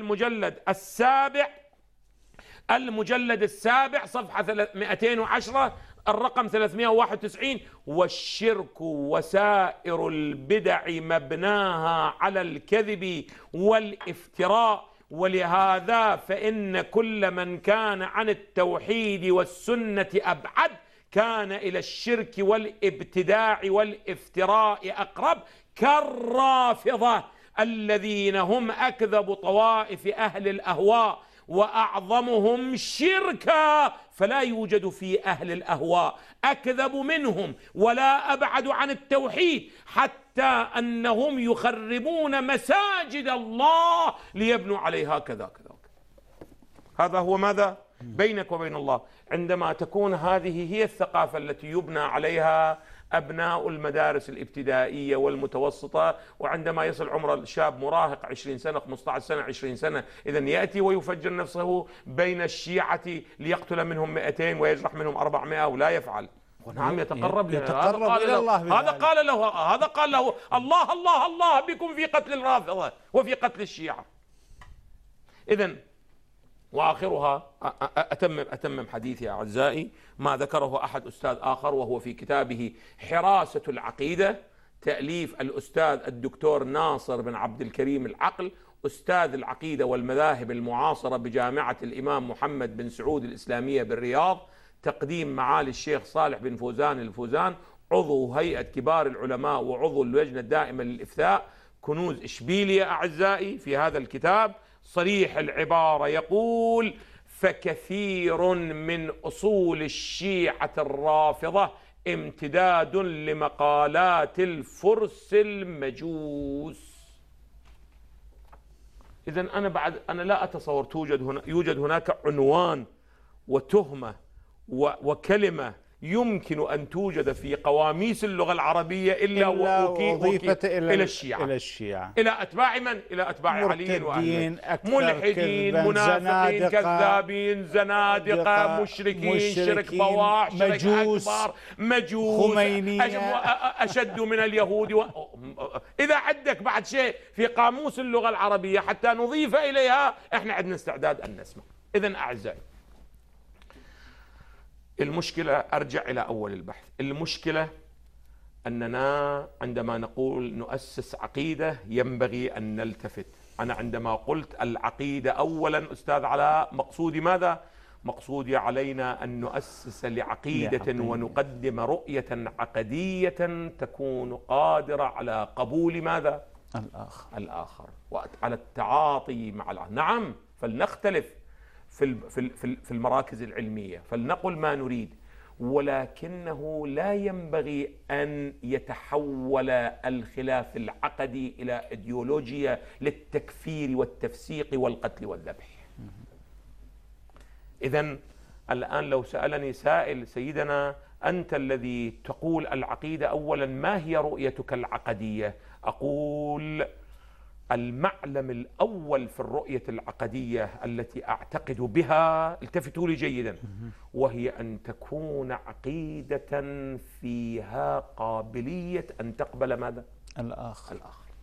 المجلد السابع صفحة 210 الرقم 391: والشرك وسائر البدع مبناها على الكذب والافتراء، ولهذا فإن كل من كان عن التوحيد والسنة أبعد كان إلى الشرك والابتداع والافتراء أقرب، كالرافضة الذين هم أكذب طوائف أهل الأهواء وأعظمهم شركا، فلا يوجد في أهل الأهواء أكذب منهم ولا أبعد عن التوحيد، حتى أنهم يخربون مساجد الله ليبنوا عليها كذا كذا. هذا هو ماذا؟ بينك وبين الله. عندما تكون هذه هي الثقافة التي يبنى عليها أبناء المدارس الابتدائية والمتوسطة، وعندما يصل عمر الشاب مراهق 20 سنة 15 سنة 20 سنة إذن يأتي ويفجر نفسه بين الشيعة ليقتل منهم 200 ويجرح منهم 400 ولا يفعل. نعم، يتقرب إلى الله. هذا قال له الله الله الله بكم في قتل الرافضة وفي قتل الشيعة. إذن وآخرها أتمم حديثي أعزائي ما ذكره أحد أستاذ آخر، وهو في كتابه حراسة العقيدة، تأليف الأستاذ الدكتور ناصر بن عبد الكريم العقل، أستاذ العقيدة والمذاهب المعاصرة بجامعة الإمام محمد بن سعود الإسلامية بالرياض، تقديم معالي الشيخ صالح بن فوزان الفوزان، عضو هيئة كبار العلماء وعضو اللجنة الدائمة للإفتاء، كنوز إشبيلية أعزائي. في هذا الكتاب صريح العبارة يقول: فكثير من أصول الشيعة الرافضة امتداد لمقالات الفرس المجوس. إذن أنا لا أتصور يوجد هناك عنوان وتهمة وكلمة يمكن أن توجد في قواميس اللغة العربية إلا وأضيفت إلى الشيعة، إلى أتباع من؟ إلى أتباع علي وأهله، ملحدين، منافقين، كذابين، زنادقة، مشركين، شرك بواح، شرك أكبر، مجوس، أشد من اليهود. إذا عندك بعد شيء في قاموس اللغة العربية حتى نضيف إليها، إحنا عندنا استعداد أن نسمع. إذن أعزائي، المشكلة أرجع إلى أول البحث. المشكلة أننا عندما نقول نؤسس عقيدة ينبغي أن نلتفت. أنا عندما قلت العقيدة أولا أستاذ علاء، مقصودي ماذا؟ مقصودي علينا أن نؤسس لعقيدة ونقدم رؤية عقدية تكون قادرة على قبول ماذا؟ الآخر وعلى التعاطي مع الآخر. نعم، فلنختلف في المراكز العلمية، فلنقل ما نريد، ولكنه لا ينبغي أن يتحول الخلاف العقدي إلى إيديولوجيا للتكفير والتفسيق والقتل والذبح. إذن الآن لو سألني سائل: سيدنا أنت الذي تقول العقيدة أولا، ما هي رؤيتك العقدية؟ أقول المعلم الأول في الرؤية العقدية التي أعتقد بها، التفتوا لي جيدا، وهي أن تكون عقيدة فيها قابلية أن تقبل ماذا؟ الآخر.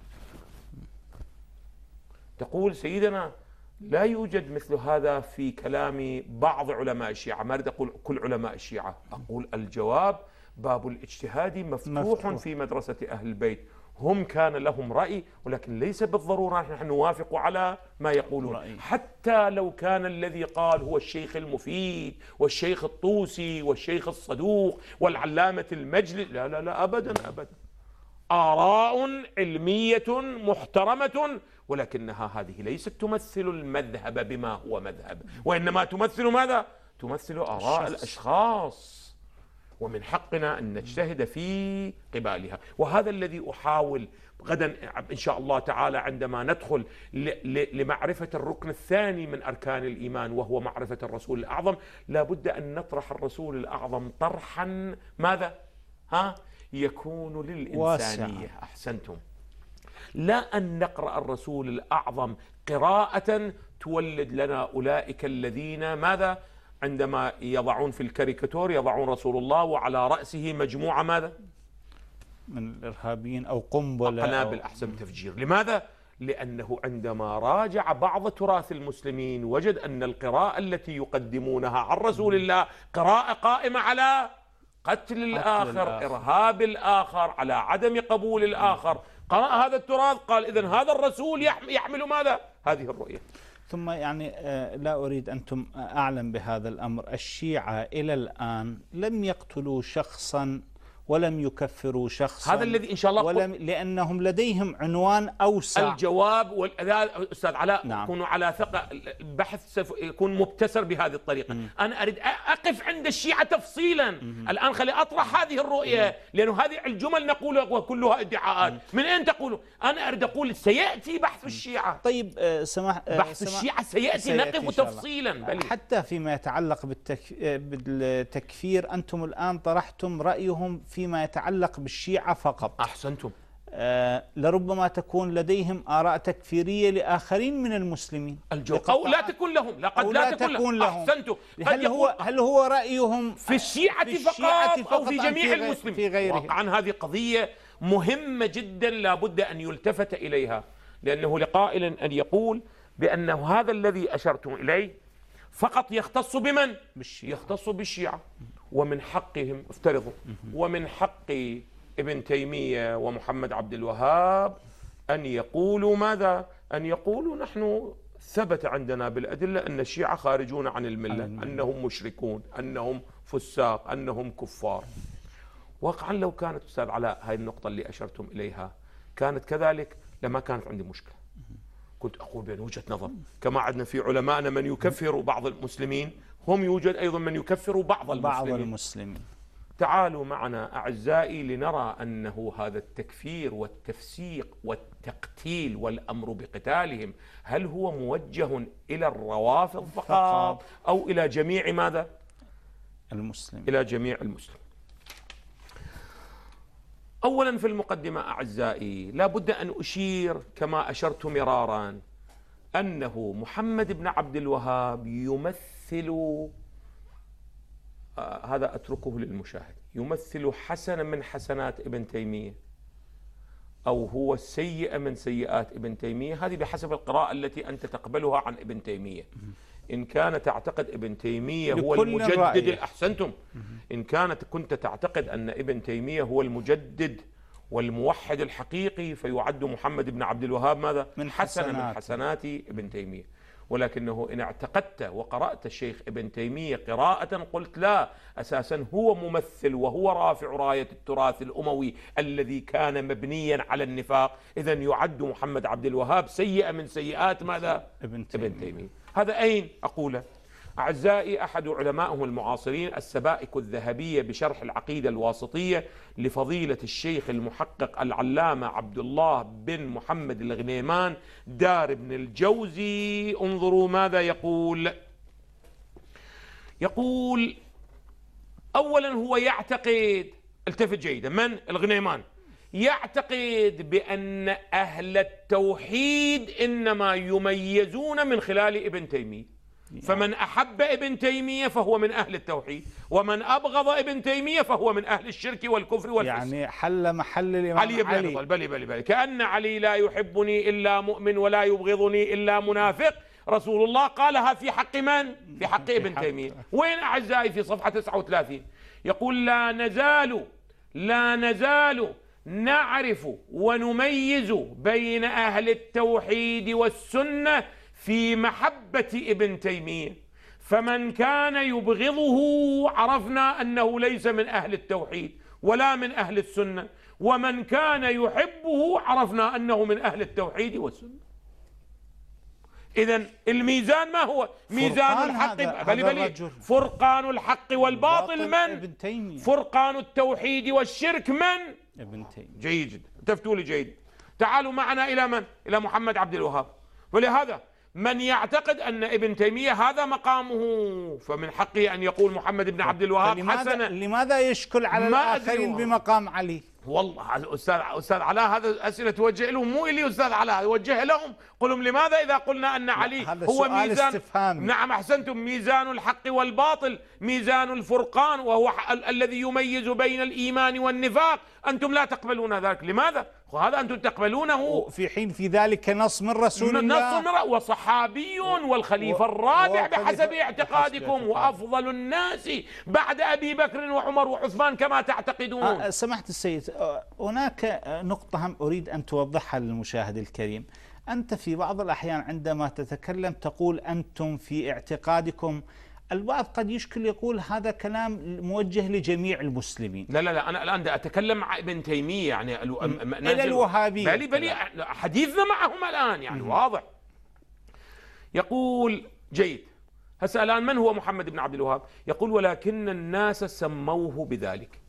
تقول سيدنا لا يوجد مثل هذا في كلام بعض علماء الشيعة، ما أريد أقول كل علماء الشيعة، أقول الجواب: باب الاجتهاد مفتوح في مدرسة أهل البيت، هم كان لهم رأي، ولكن ليس بالضرورة نحن نوافق على ما يقولون، حتى لو كان الذي قال هو الشيخ المفيد والشيخ الطوسي والشيخ الصدوق والعلامة المجلس. لا لا لا، أبدا أبدا. آراء علمية محترمة، ولكنها هذه ليست تمثل المذهب بما هو مذهب، وإنما تمثل ماذا؟ تمثل آراء الأشخاص، ومن حقنا أن نجتهد في قبالها. وهذا الذي أحاول غدا إن شاء الله تعالى عندما ندخل لمعرفة الركن الثاني من أركان الإيمان، وهو معرفة الرسول الأعظم. لا بد أن نطرح الرسول الأعظم طرحا ماذا؟ يكون للإنسانية واسع. أحسنتم. لا أن نقرأ الرسول الأعظم قراءة تولد لنا أولئك الذين ماذا؟ عندما يضعون في الكاريكاتور يضعون رسول الله وعلى رأسه مجموعة ماذا؟ من الإرهابيين أو قنبلة قنابل أحسن تفجير. لماذا؟ لأنه عندما راجع بعض تراث المسلمين وجد أن القراءة التي يقدمونها عن رسول الله قراءة قائمة على قتل الآخر، إرهاب الآخر، على عدم قبول الآخر. قرأ هذا التراث قال إذن هذا الرسول يحمل ماذا؟ هذه الرؤية. ثم يعني لا أريد أنتم أعلم بهذا الأمر، الشيعة إلى الآن لم يقتلوا شخصا ولم يكفروا شخصا، هذا الذي إن شاء الله لأنهم لديهم عنوان أوسع. الجواب أستاذ علاء، نعم. كونوا على ثقة، البحث سيكون مبتسر بهذه الطريقة. أنا أريد أقف عند الشيعة تفصيلا. الآن خلي أطرح هذه الرؤية، لأنه هذه الجمل نقولها وكلها ادعاءات. من أين تقولوا؟ أنا أريد أقول سيأتي بحث الشيعة. طيب بحث الشيعة سيأتي نقف تفصيلا. بل حتى فيما يتعلق بالتكفير أنتم الآن طرحتم رأيهم فيما يتعلق بالشيعة فقط. أحسنتم. لربما تكون لديهم آراء تكفيرية لآخرين من المسلمين، أو لا تكون لهم، لا تكون لهم. أحسنتم. هل هو رأيهم في الشيعة فقط أو في جميع المسلمين؟ في غيره. واقعا هذه قضية مهمة جدا لا بد أن يلتفت إليها، لأنه لقائل أن يقول بأنه هذا الذي أشرتم إليه فقط يختص بمن؟ يختص بالشيعة. ومن حقهم افترضوا، ومن حق ابن تيمية ومحمد عبد الوهاب أن يقولوا ماذا؟ أن يقولوا نحن ثبت عندنا بالأدلة أن الشيعة خارجون عن الملة، أنهم مشركون، أنهم فساق، أنهم كفار. واقعا لو كانت أستاذ علاء هاي النقطة اللي أشرتم إليها كانت كذلك لما كانت عندي مشكلة. كنت أقول بين وجهة نظر، كما عندنا في علمائنا من يكفر بعض المسلمين، هم يوجد أيضا من يكفر بعض المسلمين. تعالوا معنا أعزائي لنرى أنه هذا التكفير والتفسيق والتقتيل والأمر بقتالهم هل هو موجه إلى الروافض فقط أو إلى جميع ماذا؟ المسلمين. إلى جميع المسلمين. أولا في المقدمة أعزائي لا بد أن أشير كما أشرت مرارا أنه محمد بن عبد الوهاب يمثل هذا أتركه للمشاهد، يمثل حسنا من حسنات ابن تيمية أو هو السيئة من سيئات ابن تيمية. هذه بحسب القراءة التي أنت تقبلها عن ابن تيمية. إن كان تعتقد ابن تيمية هو المجدد، أحسنتم. إن كنت تعتقد أن ابن تيمية هو المجدد والموحد الحقيقي فيعد محمد بن عبد الوهاب ماذا؟ من حسنات ابن تيمية. ولكنه إن اعتقدت وقرأت الشيخ ابن تيمية قراءة قلت لا، أساسا هو ممثل وهو رافع راية التراث الأموي الذي كان مبنيا على النفاق، إذن يعد محمد عبد الوهاب سيئة من سيئات ماذا؟ ابن تيمية. هذا أين أقوله؟ أعزائي أحد علمائهم المعاصرين السبائك الذهبية بشرح العقيدة الواسطية لفضيلة الشيخ المحقق العلامة عبد الله بن محمد الغنيمان دار ابن الجوزي، انظروا ماذا يقول. يقول أولا هو يعتقد، التفت جيدا، من؟ الغنيمان، يعتقد بأن أهل التوحيد إنما يميزون من خلال ابن تيمية، فمن أحب ابن تيمية فهو من أهل التوحيد، ومن أبغض ابن تيمية فهو من أهل الشرك والكفر والفسق. يعني حل محل الإمام علي. بل كأن علي لا يحبني إلا مؤمن ولا يبغضني إلا منافق. رسول الله قالها في حق من؟ في حق ابن تيمية. وين أعزائي؟ في صفحة 39 يقول لا نزال نعرف ونميز بين أهل التوحيد والسنة في محبة ابن تيمية، فمن كان يبغضه عرفنا أنه ليس من أهل التوحيد ولا من أهل السنة، ومن كان يحبه عرفنا أنه من أهل التوحيد والسنة. إذن الميزان ما هو؟ ميزان الحق فرقان الحق والباطل من؟ فرقان التوحيد والشرك من؟ ابن تيمية. جيد جدا، التفتوا لي جيد. تعالوا معنا إلى من؟ إلى محمد عبد الوهاب. ولهذا من يعتقد أن ابن تيمية هذا مقامه فمن حقه أن يقول محمد بن عبد الوهاب حسنا. لماذا يشكل على الآخرين بمقام علي؟ والله أستاذ علاء، هذا أسئلة توجه لهم، مو إلي أستاذ علاء، توجه لهم. قل لهم لماذا إذا قلنا أن علي هو ميزان استفهامي. نعم أحسنتم، ميزان الحق والباطل، ميزان الفرقان، وهو الذي يميز بين الإيمان والنفاق، أنتم لا تقبلون ذلك، لماذا؟ وهذا أنتم تقبلونه في حين في ذلك نص من رسول الله، نص وصحابي والخليفة الرابع بحسب اعتقادكم، وأفضل الناس بعد أبي بكر وعمر وعثمان كما تعتقدون. سمحت السيد، هناك نقطة هم أريد أن توضحها للمشاهد الكريم. أنت في بعض الأحيان عندما تتكلم تقول أنتم في اعتقادكم، البعض قد يشكل يقول هذا كلام موجه لجميع المسلمين. لا أنا الآن أتكلم عن ابن تيمية، يعني إلى الوهابية، بلي حديثنا معهم الآن يعني واضح. يقول جيد، هسه الآن من هو محمد بن عبد الوهاب؟ يقول ولكن الناس سموه بذلك،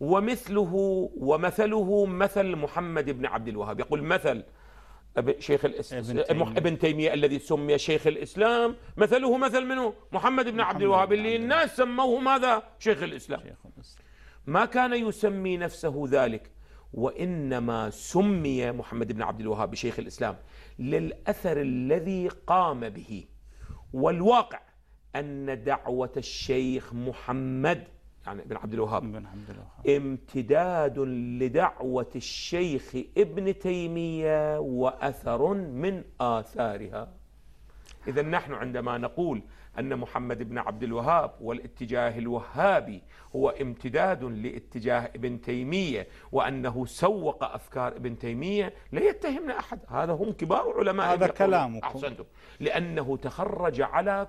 ومثله مثل محمد بن عبد الوهاب. يقول مثل شيخ الإسلام ابن تيمية الذي سمي شيخ الإسلام، مثله مثل منه محمد بن عبد الوهاب اللي الناس سموه ماذا؟ شيخ الإسلام. ما كان يسمي نفسه ذلك، وإنما سمي محمد بن عبد الوهاب بشيخ الإسلام للأثر الذي قام به. والواقع أن دعوة الشيخ محمد يعني ابن عبد الوهاب امتداد لدعوة الشيخ ابن تيمية وأثر من آثارها. إذا نحن عندما نقول أن محمد بن عبد الوهاب والاتجاه الوهابي هو امتداد لاتجاه ابن تيمية، وأنه سوق أفكار ابن تيمية، لا يتهمنا أحد، هذا هم كبار علماء. هذا كلامكم. أحسنتم، لأنه تخرج على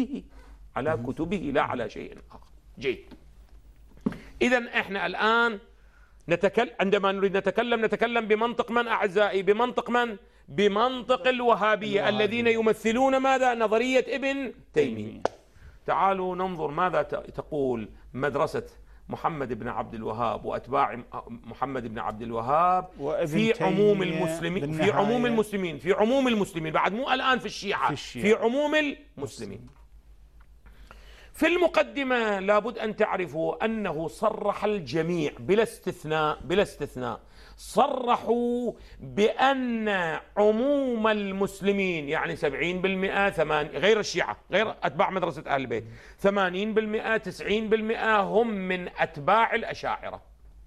كتبه لا على شيء آخر. جيد. إذا إحنا الآن عندما نريد نتكلم بمنطق من أعزائي؟ بمنطق من؟ بمنطق الوهابية الذين يمثلون ماذا؟ نظرية ابن تيمية. تعالوا ننظر ماذا تقول مدرسة محمد بن عبد الوهاب وأتباع محمد بن عبد الوهاب في عموم المسلمين، في عموم المسلمين، بعد مو الآن في الشيعة، في عموم المسلمين. في المقدمة لابد أن تعرفوا أنه صرح الجميع بلا استثناء صرحوا بأن عموم المسلمين، يعني 70%، غير الشيعة، غير أتباع مدرسة أهل البيت، 80% 90% هم من أتباع الأشاعرة.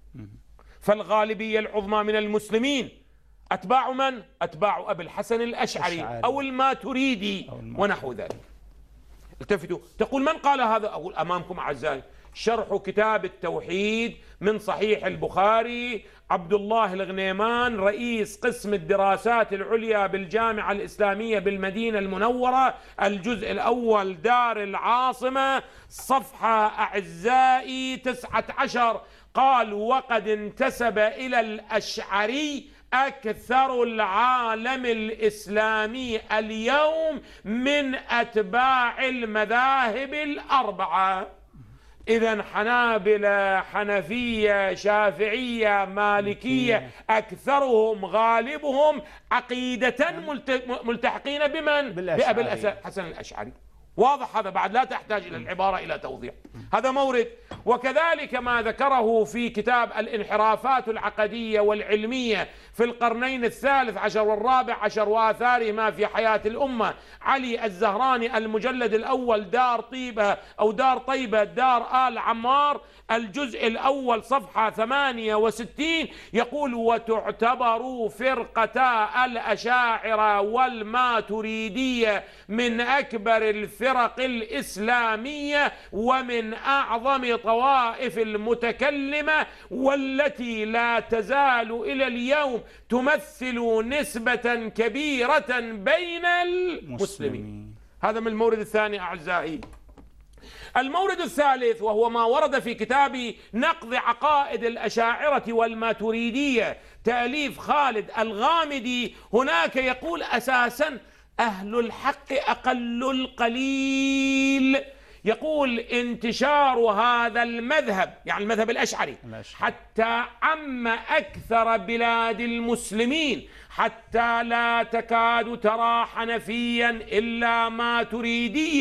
فالغالبية العظمى من المسلمين أتباع من؟ أتباع أبي الحسن الأشعري أو الماتريدي ونحو ذلك. التفتوا، تقول من قال هذا؟ أقول أمامكم أعزائي شرح كتاب التوحيد من صحيح البخاري، عبد الله الغنيمان رئيس قسم الدراسات العليا بالجامعة الإسلامية بالمدينة المنورة، الجزء الأول دار العاصمة، صفحة أعزائي 19. قال وقد انتسب إلى الأشعري أكثر العالم الإسلامي اليوم من أتباع المذاهب الأربعة. إذا حنابلة، حنفية، شافعية، مالكية، أكثرهم غالبهم عقيدة ملتحقين بمن؟ بأبي الحسن الأشعري. واضح هذا، بعد لا تحتاج إلى العبارة إلى توضيح، هذا مورد. وكذلك ما ذكره في كتاب الانحرافات العقدية والعلمية في القرنين الثالث عشر والرابع عشر وآثارهما في حياة الأمة، علي الزهراني المجلد الأول دار طيبة أو دار طيبة دار آل عمار الجزء الأول صفحة 68 يقول وتعتبر فرقتا الأشاعرة والماتريدية من أكبر الفرق الإسلامية ومن أعظم طوائف المتكلمة، والتي لا تزال إلى اليوم تمثل نسبة كبيرة بين المسلمين. هذا من المورد الثاني أعزائي. المورد الثالث وهو ما ورد في كتاب نقض عقائد الأشاعرة والماتريدية تأليف خالد الغامدي، هناك يقول أساسا أهل الحق أقل القليل. يقول انتشار هذا المذهب، يعني المذهب الأشعري، حتى عم أكثر بلاد المسلمين، حتى لا تكاد ترى حنفيا إلا ماتريدية.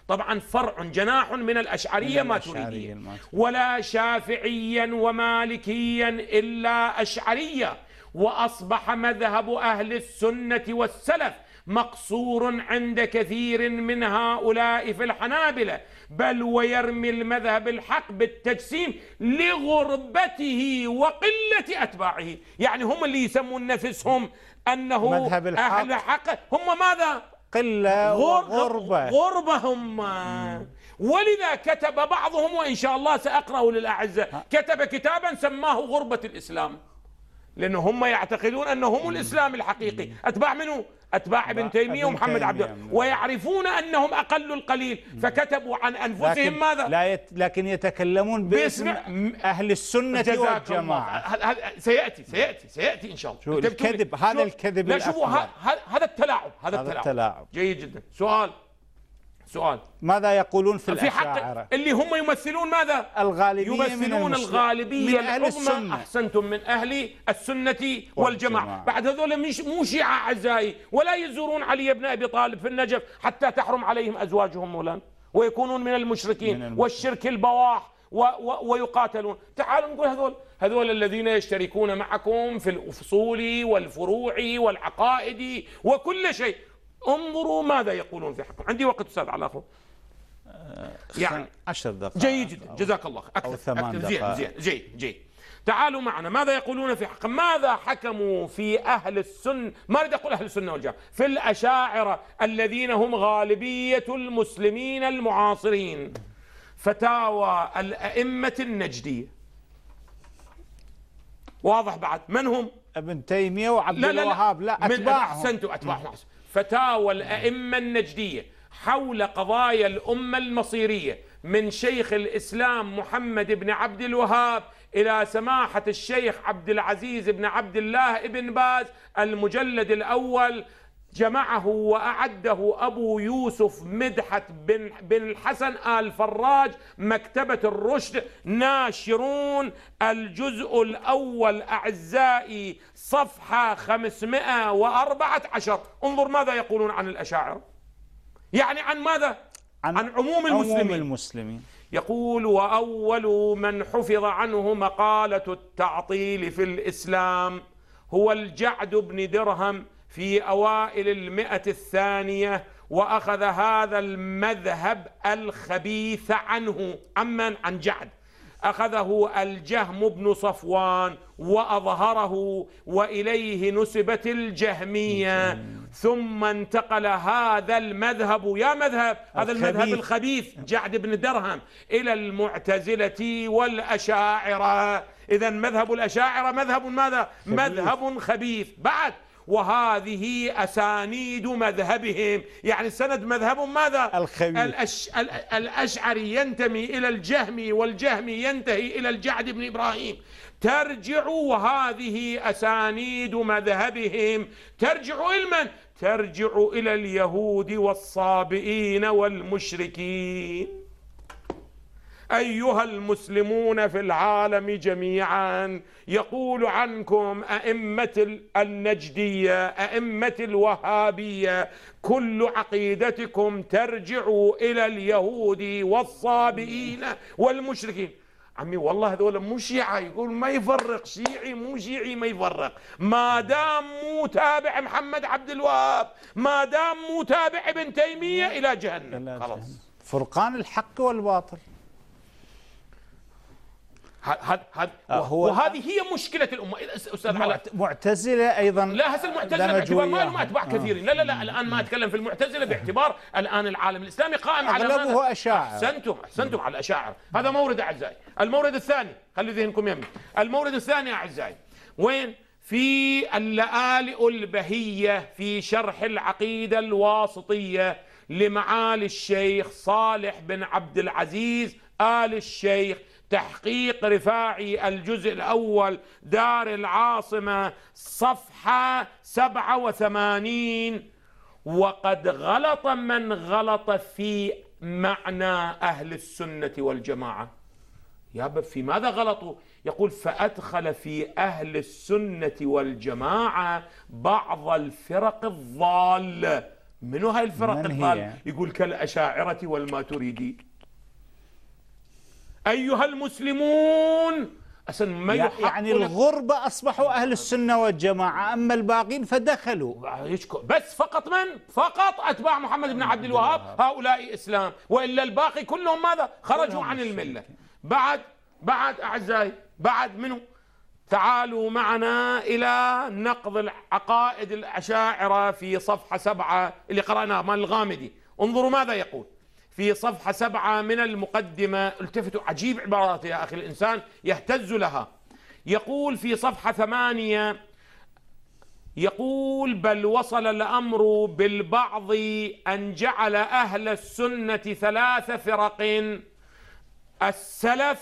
طبعا فرع جناح من الأشعرية ماتريدية، ولا شافعيا ومالكيا إلا أشعرية. وأصبح مذهب أهل السنة والسلف مقصور عند كثير من هؤلاء في الحنابلة، بل ويرمي المذهب الحق بالتجسيم لغربته وقلة أتباعه. يعني هم اللي يسمون نفسهم أنه مذهب الحق. أهل الحق، هم ماذا؟ قلة وغربة. غربة هم. ولذا كتب بعضهم، وإن شاء الله سأقرأه للأعزاء، كتب كتابا سماه غربة الإسلام، لأنه هم يعتقدون أنهم الإسلام الحقيقي. أتباع منه؟ أتباع ابن تيمية ومحمد عبد الله، ويعرفون أنهم أقل القليل، فكتبوا عن أنفسهم ماذا؟ لكن يتكلمون باسم أهل السنة والجماعة. سيأتي إن شاء الله. الكذب، هذا الكذب. لا شوفوا، هذا التلاعب، هذا التلاعب جيد جدا. سؤال ماذا يقولون في الأشاعرة اللي هم يمثلون ماذا؟ الغالبية، يمثلون الغالبية العظمى، أحسنتم، من أهل السنة والجماعة. بعد هذول مو شيعة أعزائي، ولا يزورون علي بن أبي طالب في النجف حتى تحرم عليهم أزواجهم مولانا، ويكونون من المشركين والشرك البواح ويقاتلون. تعالوا نقول هذول الذين يشتركون معكم في الأصول والفروع والعقائد وكل شيء. انظروا ماذا يقولون في حقهم. عندي وقت أستاذ على أخو؟ يعني 10 دقائق. جيد جدا، جزاك الله خير. أو 8 دقائق. زين جيد. تعالوا معنا، ماذا يقولون في حقهم؟ ماذا حكموا في أهل السنة؟ ما أريد أقول أهل السنة والجماعة، في الأشاعرة الذين هم غالبية المسلمين المعاصرين. فتاوى الأئمة النجدية، واضح بعد من هم؟ ابن تيمية وعبد الوهاب. لا أتباعهم. أحسنتوا، أتباعهم. فتاوى الأئمة النجدية حول قضايا الأمة المصيرية، من شيخ الإسلام محمد بن عبد الوهاب إلى سماحة الشيخ عبد العزيز بن عبد الله بن باز. المجلد الأول جمعه وأعده أبو يوسف مدحت بن الحسن آل فراج، مكتبة الرشد، ناشرون. الجزء الأول أعزائي صفحة 514. انظر ماذا يقولون عن الأشاعرة، يعني عن ماذا؟ عن عموم المسلمين. يقول: وأول من حفظ عنه مقالة التعطيل في الإسلام هو الجعد بن درهم في أوائل 100 وأخذ هذا المذهب الخبيث عنه. عن جعد أخذه الجهم بن صفوان وأظهره، وإليه نسبت الجهمية. ثم انتقل هذا المذهب، هذا المذهب الخبيث جعد بن درهم، إلى المعتزلة والأشاعرة. إذن مذهب الأشاعرة مذهب ماذا؟ مذهب خبيث. بعد وهذه أسانيد مذهبهم، يعني سند مذهب ماذا؟ الخبيث. الأشعري ينتمي إلى الجهمي، والجهمي ينتهي إلى الجعد بن إبراهيم. وهذه أسانيد مذهبهم ترجع إلى من؟ ترجع إلى اليهود والصابئين والمشركين. أيها المسلمون في العالم جميعا، يقول عنكم أئمة النجدية، أئمة الوهابية، كل عقيدتكم ترجع إلى اليهود والصابئين والمشركين. عمي والله هذول مو شيعة، يقول ما يفرق، شيعي مو شيعي ما يفرق، ما دام مو تابع محمد عبد الوهاب، ما دام مو تابع ابن تيمية إلى جهنم. خلاص، فرقان الحق والباطل. وهذه هي مشكلة الأمة. أستاذ علاء، معتزلة أيضا. لا، هسه المعتزلة باعتبار ما لهم أتباع كثيرين. لا الآن ما أتكلم في المعتزلة باعتبار الآن العالم الإسلامي قائم على أغلبه أشاعرة. أحسنتم على الأشاعرة. هذا مورد أعزائي. المورد الثاني، خلي ذهنكم يمي. المورد الثاني أعزائي وين؟ في اللآلئ البهية في شرح العقيدة الواسطية لمعالي الشيخ صالح بن عبد العزيز آل الشيخ، تحقيق رفاعي، الجزء الأول، دار العاصمة، صفحة 87. وقد غلط من غلط في معنى أهل السنة والجماعة. يا في ماذا غلطوا؟ يقول: فأدخل في أهل السنة والجماعة بعض الفرق الضالة. منو هاي الفرق من الضالة؟ هي؟ يقول كالأشاعرة والماتريدي. أيها المسلمون أصلا ما يعني الغربة أصبحوا أهل السنة والجماعة، أما الباقين فدخلوا. بس فقط من؟ فقط أتباع محمد بن عبد الوهاب هؤلاء إسلام، وإلا الباقي كلهم ماذا؟ خرجوا عن الملة. بعد أعزائي، بعد منه؟ تعالوا معنا إلى نقض العقائد الأشاعرة في صفحة 7 اللي قرأناه مال الغامدي. انظروا ماذا يقول في صفحة 7 من المقدمة. التفتوا، عجيب عبارات يا أخي، الإنسان يهتز لها. يقول في صفحة 8، يقول: بل وصل الأمر بالبعض أن جعل أهل السنة 3 فرق: السلف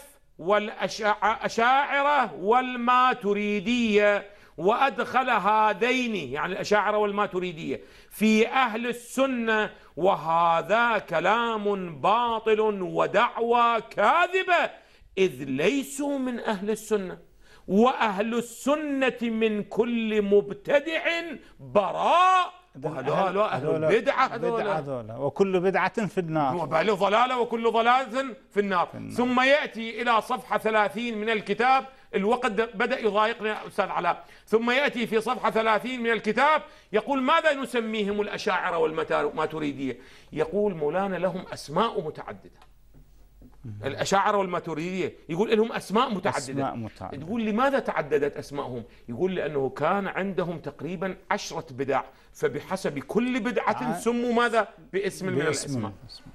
والأشاعرة والماتريدية، وأدخل هذين يعني الأشاعرة والماتريدية في أهل السنة، وهذا كلام باطل ودعوى كاذبة، إذ ليسوا من أهل السنة، وأهل السنة من كل مبتدع براء. وهذول أهل البدعة، هذول وكل بدعة في النار، ضلالة وكل ضلالة في النار. ثم يأتي إلى صفحة 30 من الكتاب، الوقت بدأ يضايقنا يا أستاذ علاء. ثم يأتي في صفحة 30 من الكتاب يقول: ماذا نسميهم الأشاعرة والماتريدية؟ يقول مولانا لهم أسماء متعددة. الأشاعرة والماتريدية يقول لهم أسماء متعددة. تقول لماذا تعددت أسمائهم؟ يقول لأنه كان عندهم تقريبا 10 بدع، فبحسب كل بدعة سموا ماذا؟ باسم من الأسماء.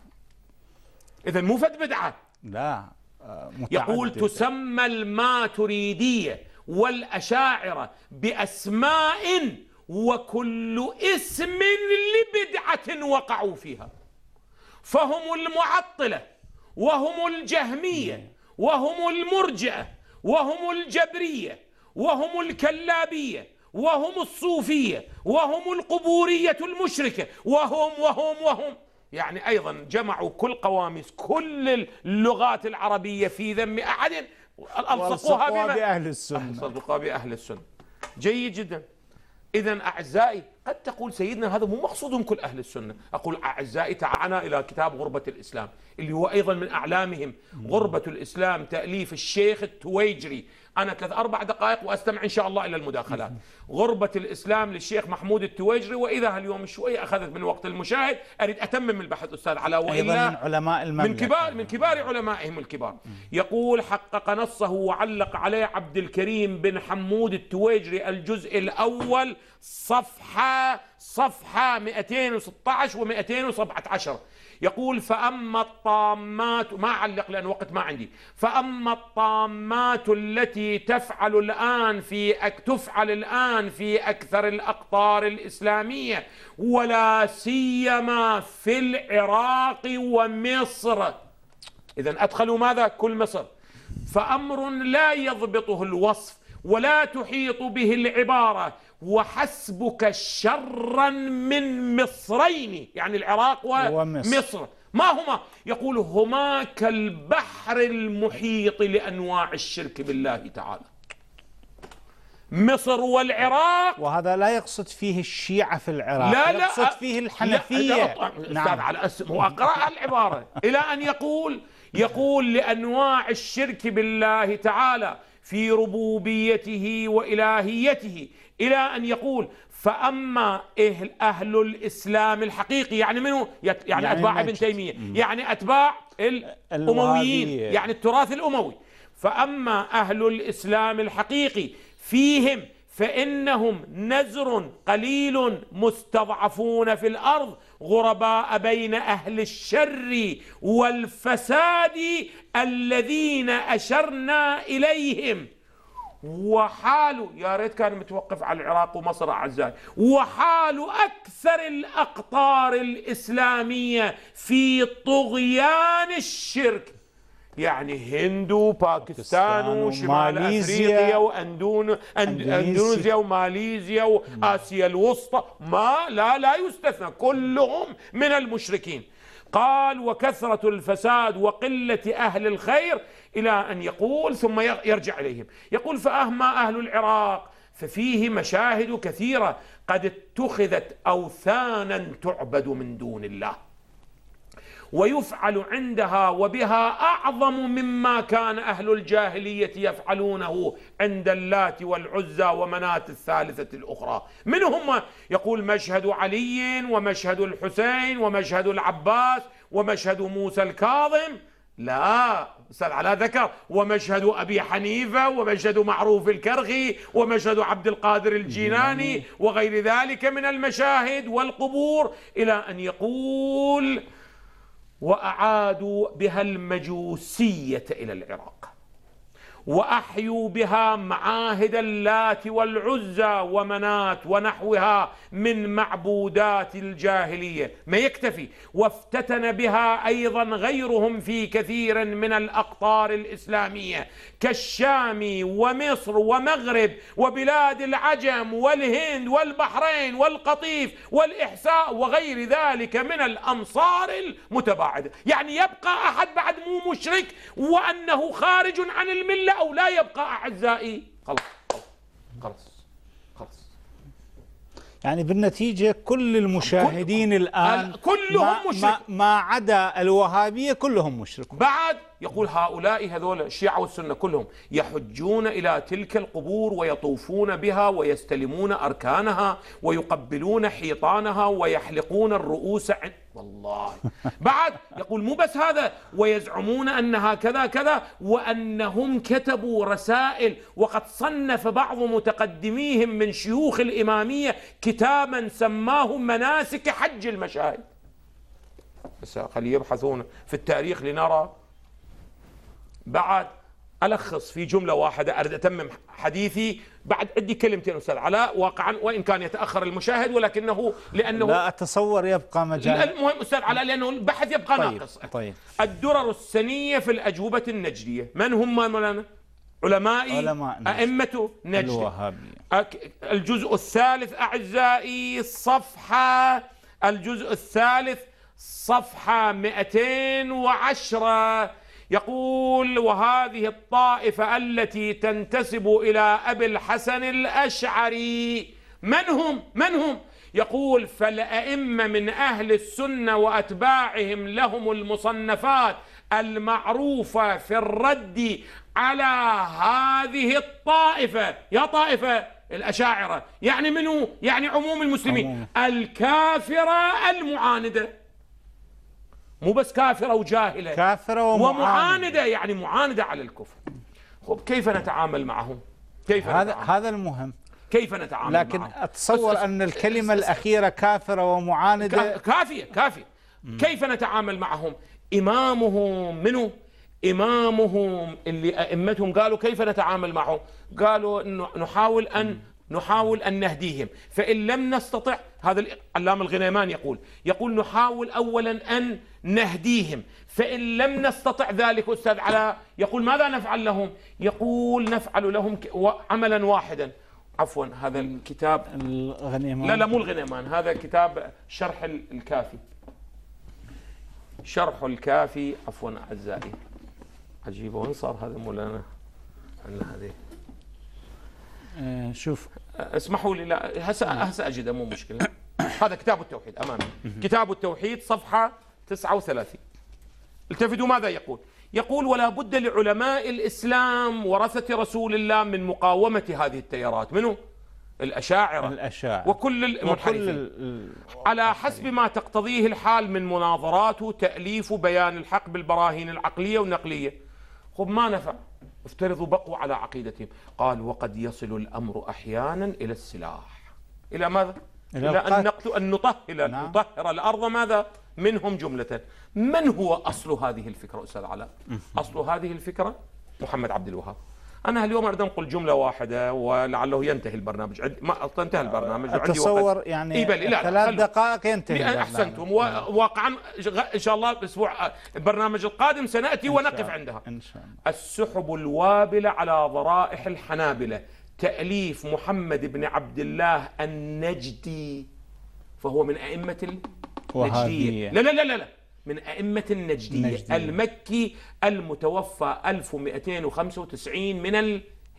إذن مو فد بدعة، لا، يقول تسمى الماتريدية والأشاعرة بأسماء، وكل اسم لبدعة وقعوا فيها، فهم المعطلة، وهم الجهمية، وهم المرجئة، وهم الجبرية، وهم الكلابية، وهم الصوفية، وهم القبورية المشركة، وهم يعني أيضا جمعوا كل قواميس كل اللغات العربية في ذم أحد، ألصقوها بأهل السنة. ألصقوها بأهل السنة. جيد جدا. إذن أعزائي، قد تقول سيدنا هذا مو مقصودهم كل أهل السنة. أقول أعزائي تعالنا إلى كتاب غربة الإسلام اللي هو أيضا من أعلامهم، غربة الإسلام، تأليف الشيخ التويجري. أنا 3-4 دقائق وأستمع إن شاء الله إلى المداخلات. غربة الإسلام للشيخ محمود التويجري. وإذا اليوم شوية أخذت من وقت المشاهد، أريد أتمم البحث أستاذ علاء، وإلا من علماء المملكة، من كبار علمائهم الكبار. يقول: حقق نصه وعلق عليه عبد الكريم بن حمود التويجري، الجزء الأول صفحة 216 و217. يقول: فأما الطامات، ما أعلق لأن وقت ما عندي، فأما الطامات التي تفعل الآن في أكثر الأقطار الإسلامية، ولا سيما في العراق ومصر. إذن أدخلوا ماذا؟ كل مصر. فأمر لا يضبطه الوصف ولا تحيط به العبارة، وحسبك شرا من مصرين، يعني العراق ومصر. ما هما؟ يقول: هما كالبحر المحيط لأنواع الشرك بالله تعالى. مصر والعراق. وهذا لا يقصد فيه الشيعة في العراق، لا يقصد فيه الحنفية. نعم، على هو أقرأ العبارة إلى أن يقول لأنواع الشرك بالله تعالى في ربوبيته وإلهيته، إلى أن يقول: فأما أهل الإسلام الحقيقي، يعني منه؟ يعني أتباع ابن تيمية، يعني أتباع الأمويين، يعني التراث الأموي. فأما أهل الإسلام الحقيقي فيهم فإنهم نزر قليل مستضعفون في الأرض، غرباء بين أهل الشر والفساد الذين أشرنا إليهم. وحال، يا ريت كان متوقف على العراق ومصر أعزائي، وحال أكثر الأقطار الإسلامية في طغيان الشرك، يعني هند وباكستان وشمال أفريقيا وأندونيسيا وماليزيا وآسيا الوسطى، لا يستثنى، كلهم من المشركين. قال: وكثرة الفساد وقلة أهل الخير، إلى أن يقول ثم يرجع إليهم. يقول: فأما أهل العراق ففيه مشاهد كثيرة قد اتخذت أوثانا تعبد من دون الله، ويفعل عندها وبها أعظم مما كان أهل الجاهلية يفعلونه عند اللات والعزى ومناة الثالثة الأخرى. من هم؟ يقول مشهد علي ومشهد الحسين ومشهد العباس ومشهد موسى الكاظم، لا أستاذ علاء ذكر ومشهد أبي حنيفة ومشهد معروف الكرخي ومشهد عبد القادر الجيلاني وغير ذلك من المشاهد والقبور، إلى أن يقول وأعادوا بها المجوسية إلى العراق، وأحيوا بها معاهد اللات والعزى ومنات ونحوها من معبودات الجاهلية. ما يكتفي، وافتتن بها أيضا غيرهم في كثير من الأقطار الإسلامية كالشام ومصر ومغرب وبلاد العجم والهند والبحرين والقطيف والإحساء وغير ذلك من الأمصار المتباعدة. يعني يبقى أحد بعد مو مشرك وأنه خارج عن الملة أو لا يبقى أعزائي؟ خلاص. يعني بالنتيجة كل المشاهدين الآن كلهم مشرك، ما عدا الوهابية كلهم مشركون. بعد يقول هؤلاء هذول الشيعة والسنة كلهم يحجون إلى تلك القبور ويطوفون بها ويستلمون أركانها ويقبلون حيطانها ويحلقون الرؤوس والله. بعد يقول مو بس هذا، ويزعمون أنها كذا كذا، وأنهم كتبوا رسائل، وقد صنف بعض متقدميهم من شيوخ الإمامية كتابا سماه مناسك حج المشاهد. بس خلي يبحثون في التاريخ لنرى. بعد ألخص في جملة واحدة، أريد أتمم حديثي، بعد عندي كلمتين أستاذ علاء واقعا وإن كان يتأخر المشاهد، ولكنه لأنه لا أتصور يبقى مجال. المهم أستاذ علاء لأنه البحث يبقى ناقص. طيب. الدرر السنية في الأجوبة النجدية، من هم مولانا؟ علماء أئمة نجد الوهابية. الجزء الثالث أعزائي الجزء الثالث صفحة 210 يقول وهذه الطائفة التي تنتسب إلى أبي الحسن الأشعري من هم؟ يقول فالأئمة من أهل السنة وأتباعهم لهم المصنفات المعروفة في الرد على هذه الطائفة. يا طائفة الأشاعرة يعني منو؟ يعني عموم المسلمين الكافرة المعاندة، مو بس كافرة وجاهلة، كافرة ومعاندة، يعني معاندة على الكفر. خب كيف نتعامل معهم؟ هذا المهم. كيف نتعامل لكن معهم؟ أتصور أن الكلمة الأخيرة كافرة ومعاندة كافية. كيف نتعامل معهم؟ إمامهم منه؟ إمامهم اللي أئمتهم قالوا كيف نتعامل معهم؟ قالوا إنه نحاول أن نهديهم، فإن لم نستطع، هذا العلامة الغنيمان يقول نحاول أولا أن نهديهم، فإن لم نستطع ذلك أستاذ علاء يقول ماذا نفعل لهم؟ يقول نفعل لهم عملا واحدا. عفوا هذا الكتاب الغنيمان، لا مو الغنيمان، هذا كتاب شرح الكافي، شرح الكافي. عفوا أعزائي، عجيب وين صار هذا مولانا؟ عندنا هذه شوف اسمحوا لي، لا هسه أجده مو مشكلة. هذا كتاب التوحيد أمامي، كتاب التوحيد صفحة 39. التفتوا ماذا يقول ولا بد لعلماء الإسلام ورثة رسول الله من مقاومة هذه التيارات. منه؟ الأشاعرة وكل المنحرفين على حسب ما تقتضيه الحال من مناظرات وتأليف وبيان الحق بالبراهين العقلية والنقلية. خب ما نفع، افترضوا بقوا على عقيدتهم. قال وقد يصل الأمر أحيانا إلى السلاح. إلى ماذا؟ إلى أن نطهر الأرض ماذا؟ منهم جملة. من هو أصل هذه الفكرة أستاذ علاء؟ أصل هذه الفكرة محمد عبد الوهاب. أنا اليوم أريد أنقل جملة واحدة ولعله ينتهي البرنامج. ما انتهى البرنامج، أتصور يعني 3 دقائق ينتهي. أحسنتم. واقعا إن شاء الله الأسبوع البرنامج القادم سنأتي ونقف عندها. إن شاء الله. السحب الوابلة على ضرائح الحنابلة، تأليف محمد بن عبد الله النجدي، فهو من أئمة النجدية. لا من أئمة النجدية المكي المتوفى 1195 من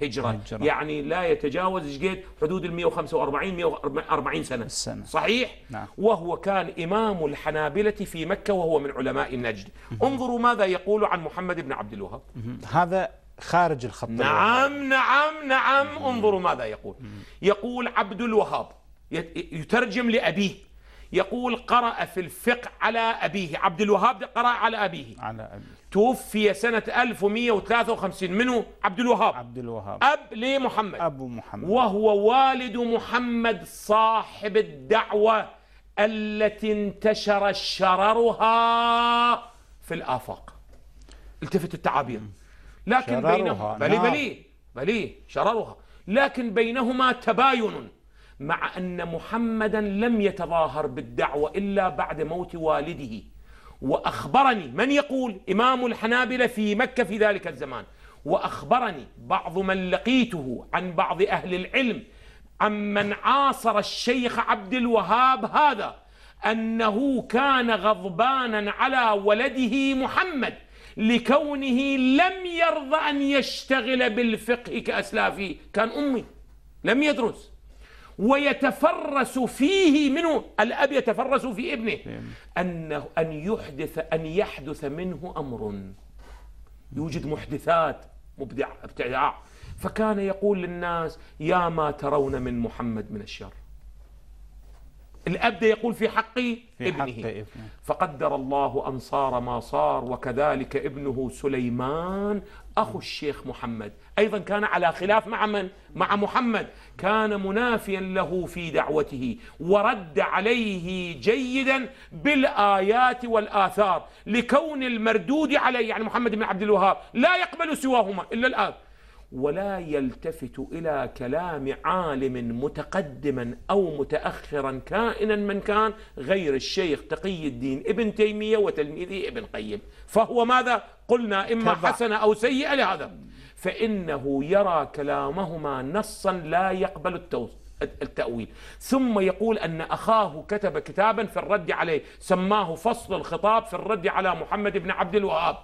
هجرة. يعني لا يتجاوز حدود ال 145 140 سنة السنة. صحيح؟ نعم. وهو كان إمام الحنابلة في مكة وهو من علماء النجد. انظروا ماذا يقول عن محمد بن عبد الوهاب. هذا خارج الخط. نعم نعم نعم. انظروا ماذا يقول. يقول عبد الوهاب يترجم لأبيه، يقول قرأ في الفقه على أبيه. عبد الوهاب قرأ على أبيه. توفي سنة 1153. منه؟ عبد الوهاب. عبد الوهاب أب لمحمد، أبو محمد، وهو والد محمد صاحب الدعوة التي انتشر شررها في الآفاق. التفت التعابير. لكن بينهما بلي شررها، لكن بينهما تباين، مع أن محمدا لم يتظاهر بالدعوة إلا بعد موت والده. وأخبرني من يقول إمام الحنابلة في مكة في ذلك الزمان، وأخبرني بعض من لقيته عن بعض أهل العلم عمن عاصر الشيخ عبد الوهاب هذا، أنه كان غضبانا على ولده محمد لكونه لم يرضى أن يشتغل بالفقه كأسلافه. كان أمي لم يدرس، ويتفرس فيه منه الأب، يتفرس في ابنه أن يحدث منه أمر، يوجد محدثات ابتداع. فكان يقول للناس: يا ما ترون من محمد من الشر. الأب يقول في حق ابنه. فقدر الله أن صار ما صار. وكذلك ابنه سليمان أخو الشيخ محمد أيضا كان على خلاف مع من؟ مع محمد. كان منافيا له في دعوته، ورد عليه جيدا بالآيات والآثار، لكون المردود عليه يعني محمد بن عبد الوهاب لا يقبل سواهما إلا الآن، ولا يلتفت إلى كلام عالم متقدما أو متأخرا كائنا من كان غير الشيخ تقي الدين ابن تيمية وتلميذه ابن قيم. فهو ماذا قلنا؟ إما حسن أو سيء لهذا، فإنه يرى كلامهما نصا لا يقبل التأويل. ثم يقول أن أخاه كتب كتابا في الرد عليه، سماه فصل الخطاب في الرد على محمد بن عبد الوهاب،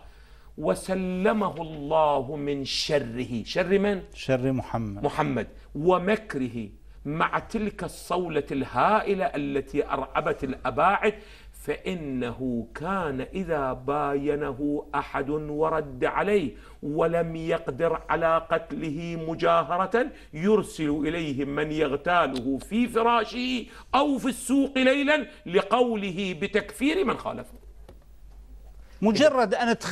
وسلمه الله من شره. شر من؟ شر محمد ومكره، مع تلك الصولة الهائلة التي أرعبت الأباعد. فإنه كان إذا باينه أحد ورد عليه ولم يقدر على قتله مجاهرة، يرسل إليهم من يغتاله في فراشه أو في السوق ليلا لقوله بتكفير من خالفه. بمجرد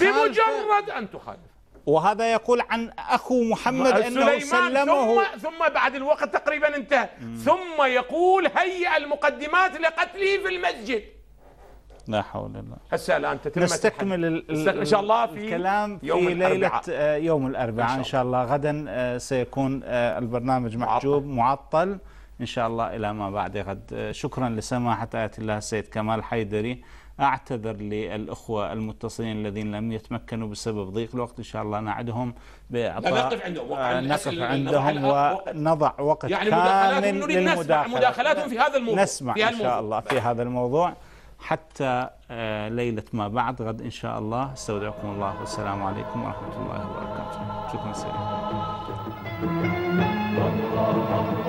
أن تخالف. وهذا يقول عن أخو محمد أنه سلمه، ثم بعد الوقت تقريبا انتهى، ثم يقول هيئ المقدمات لقتله في المسجد. لا حول الله. هسه الآن نستكمل إن شاء الله في الكلام في ليلة يوم الأربعاء إن شاء الله. غدا سيكون البرنامج محجوب معطل إن شاء الله إلى ما بعد غد. شكرا لسماحة آية الله السيد كمال حيدري. أعتذر للأخوة المتصلين الذين لم يتمكنوا بسبب ضيق الوقت. إن شاء الله نعدهم بإعطاء نقف عندهم ونضع وقت يعني كامل للمداخلة. مداخلاتهم في هذا الموضوع، نسمع إن شاء الله في هذا الموضوع حتى ليلة ما بعد غد إن شاء الله. استودعكم الله والسلام عليكم ورحمة الله وبركاته. شكرا سيدي.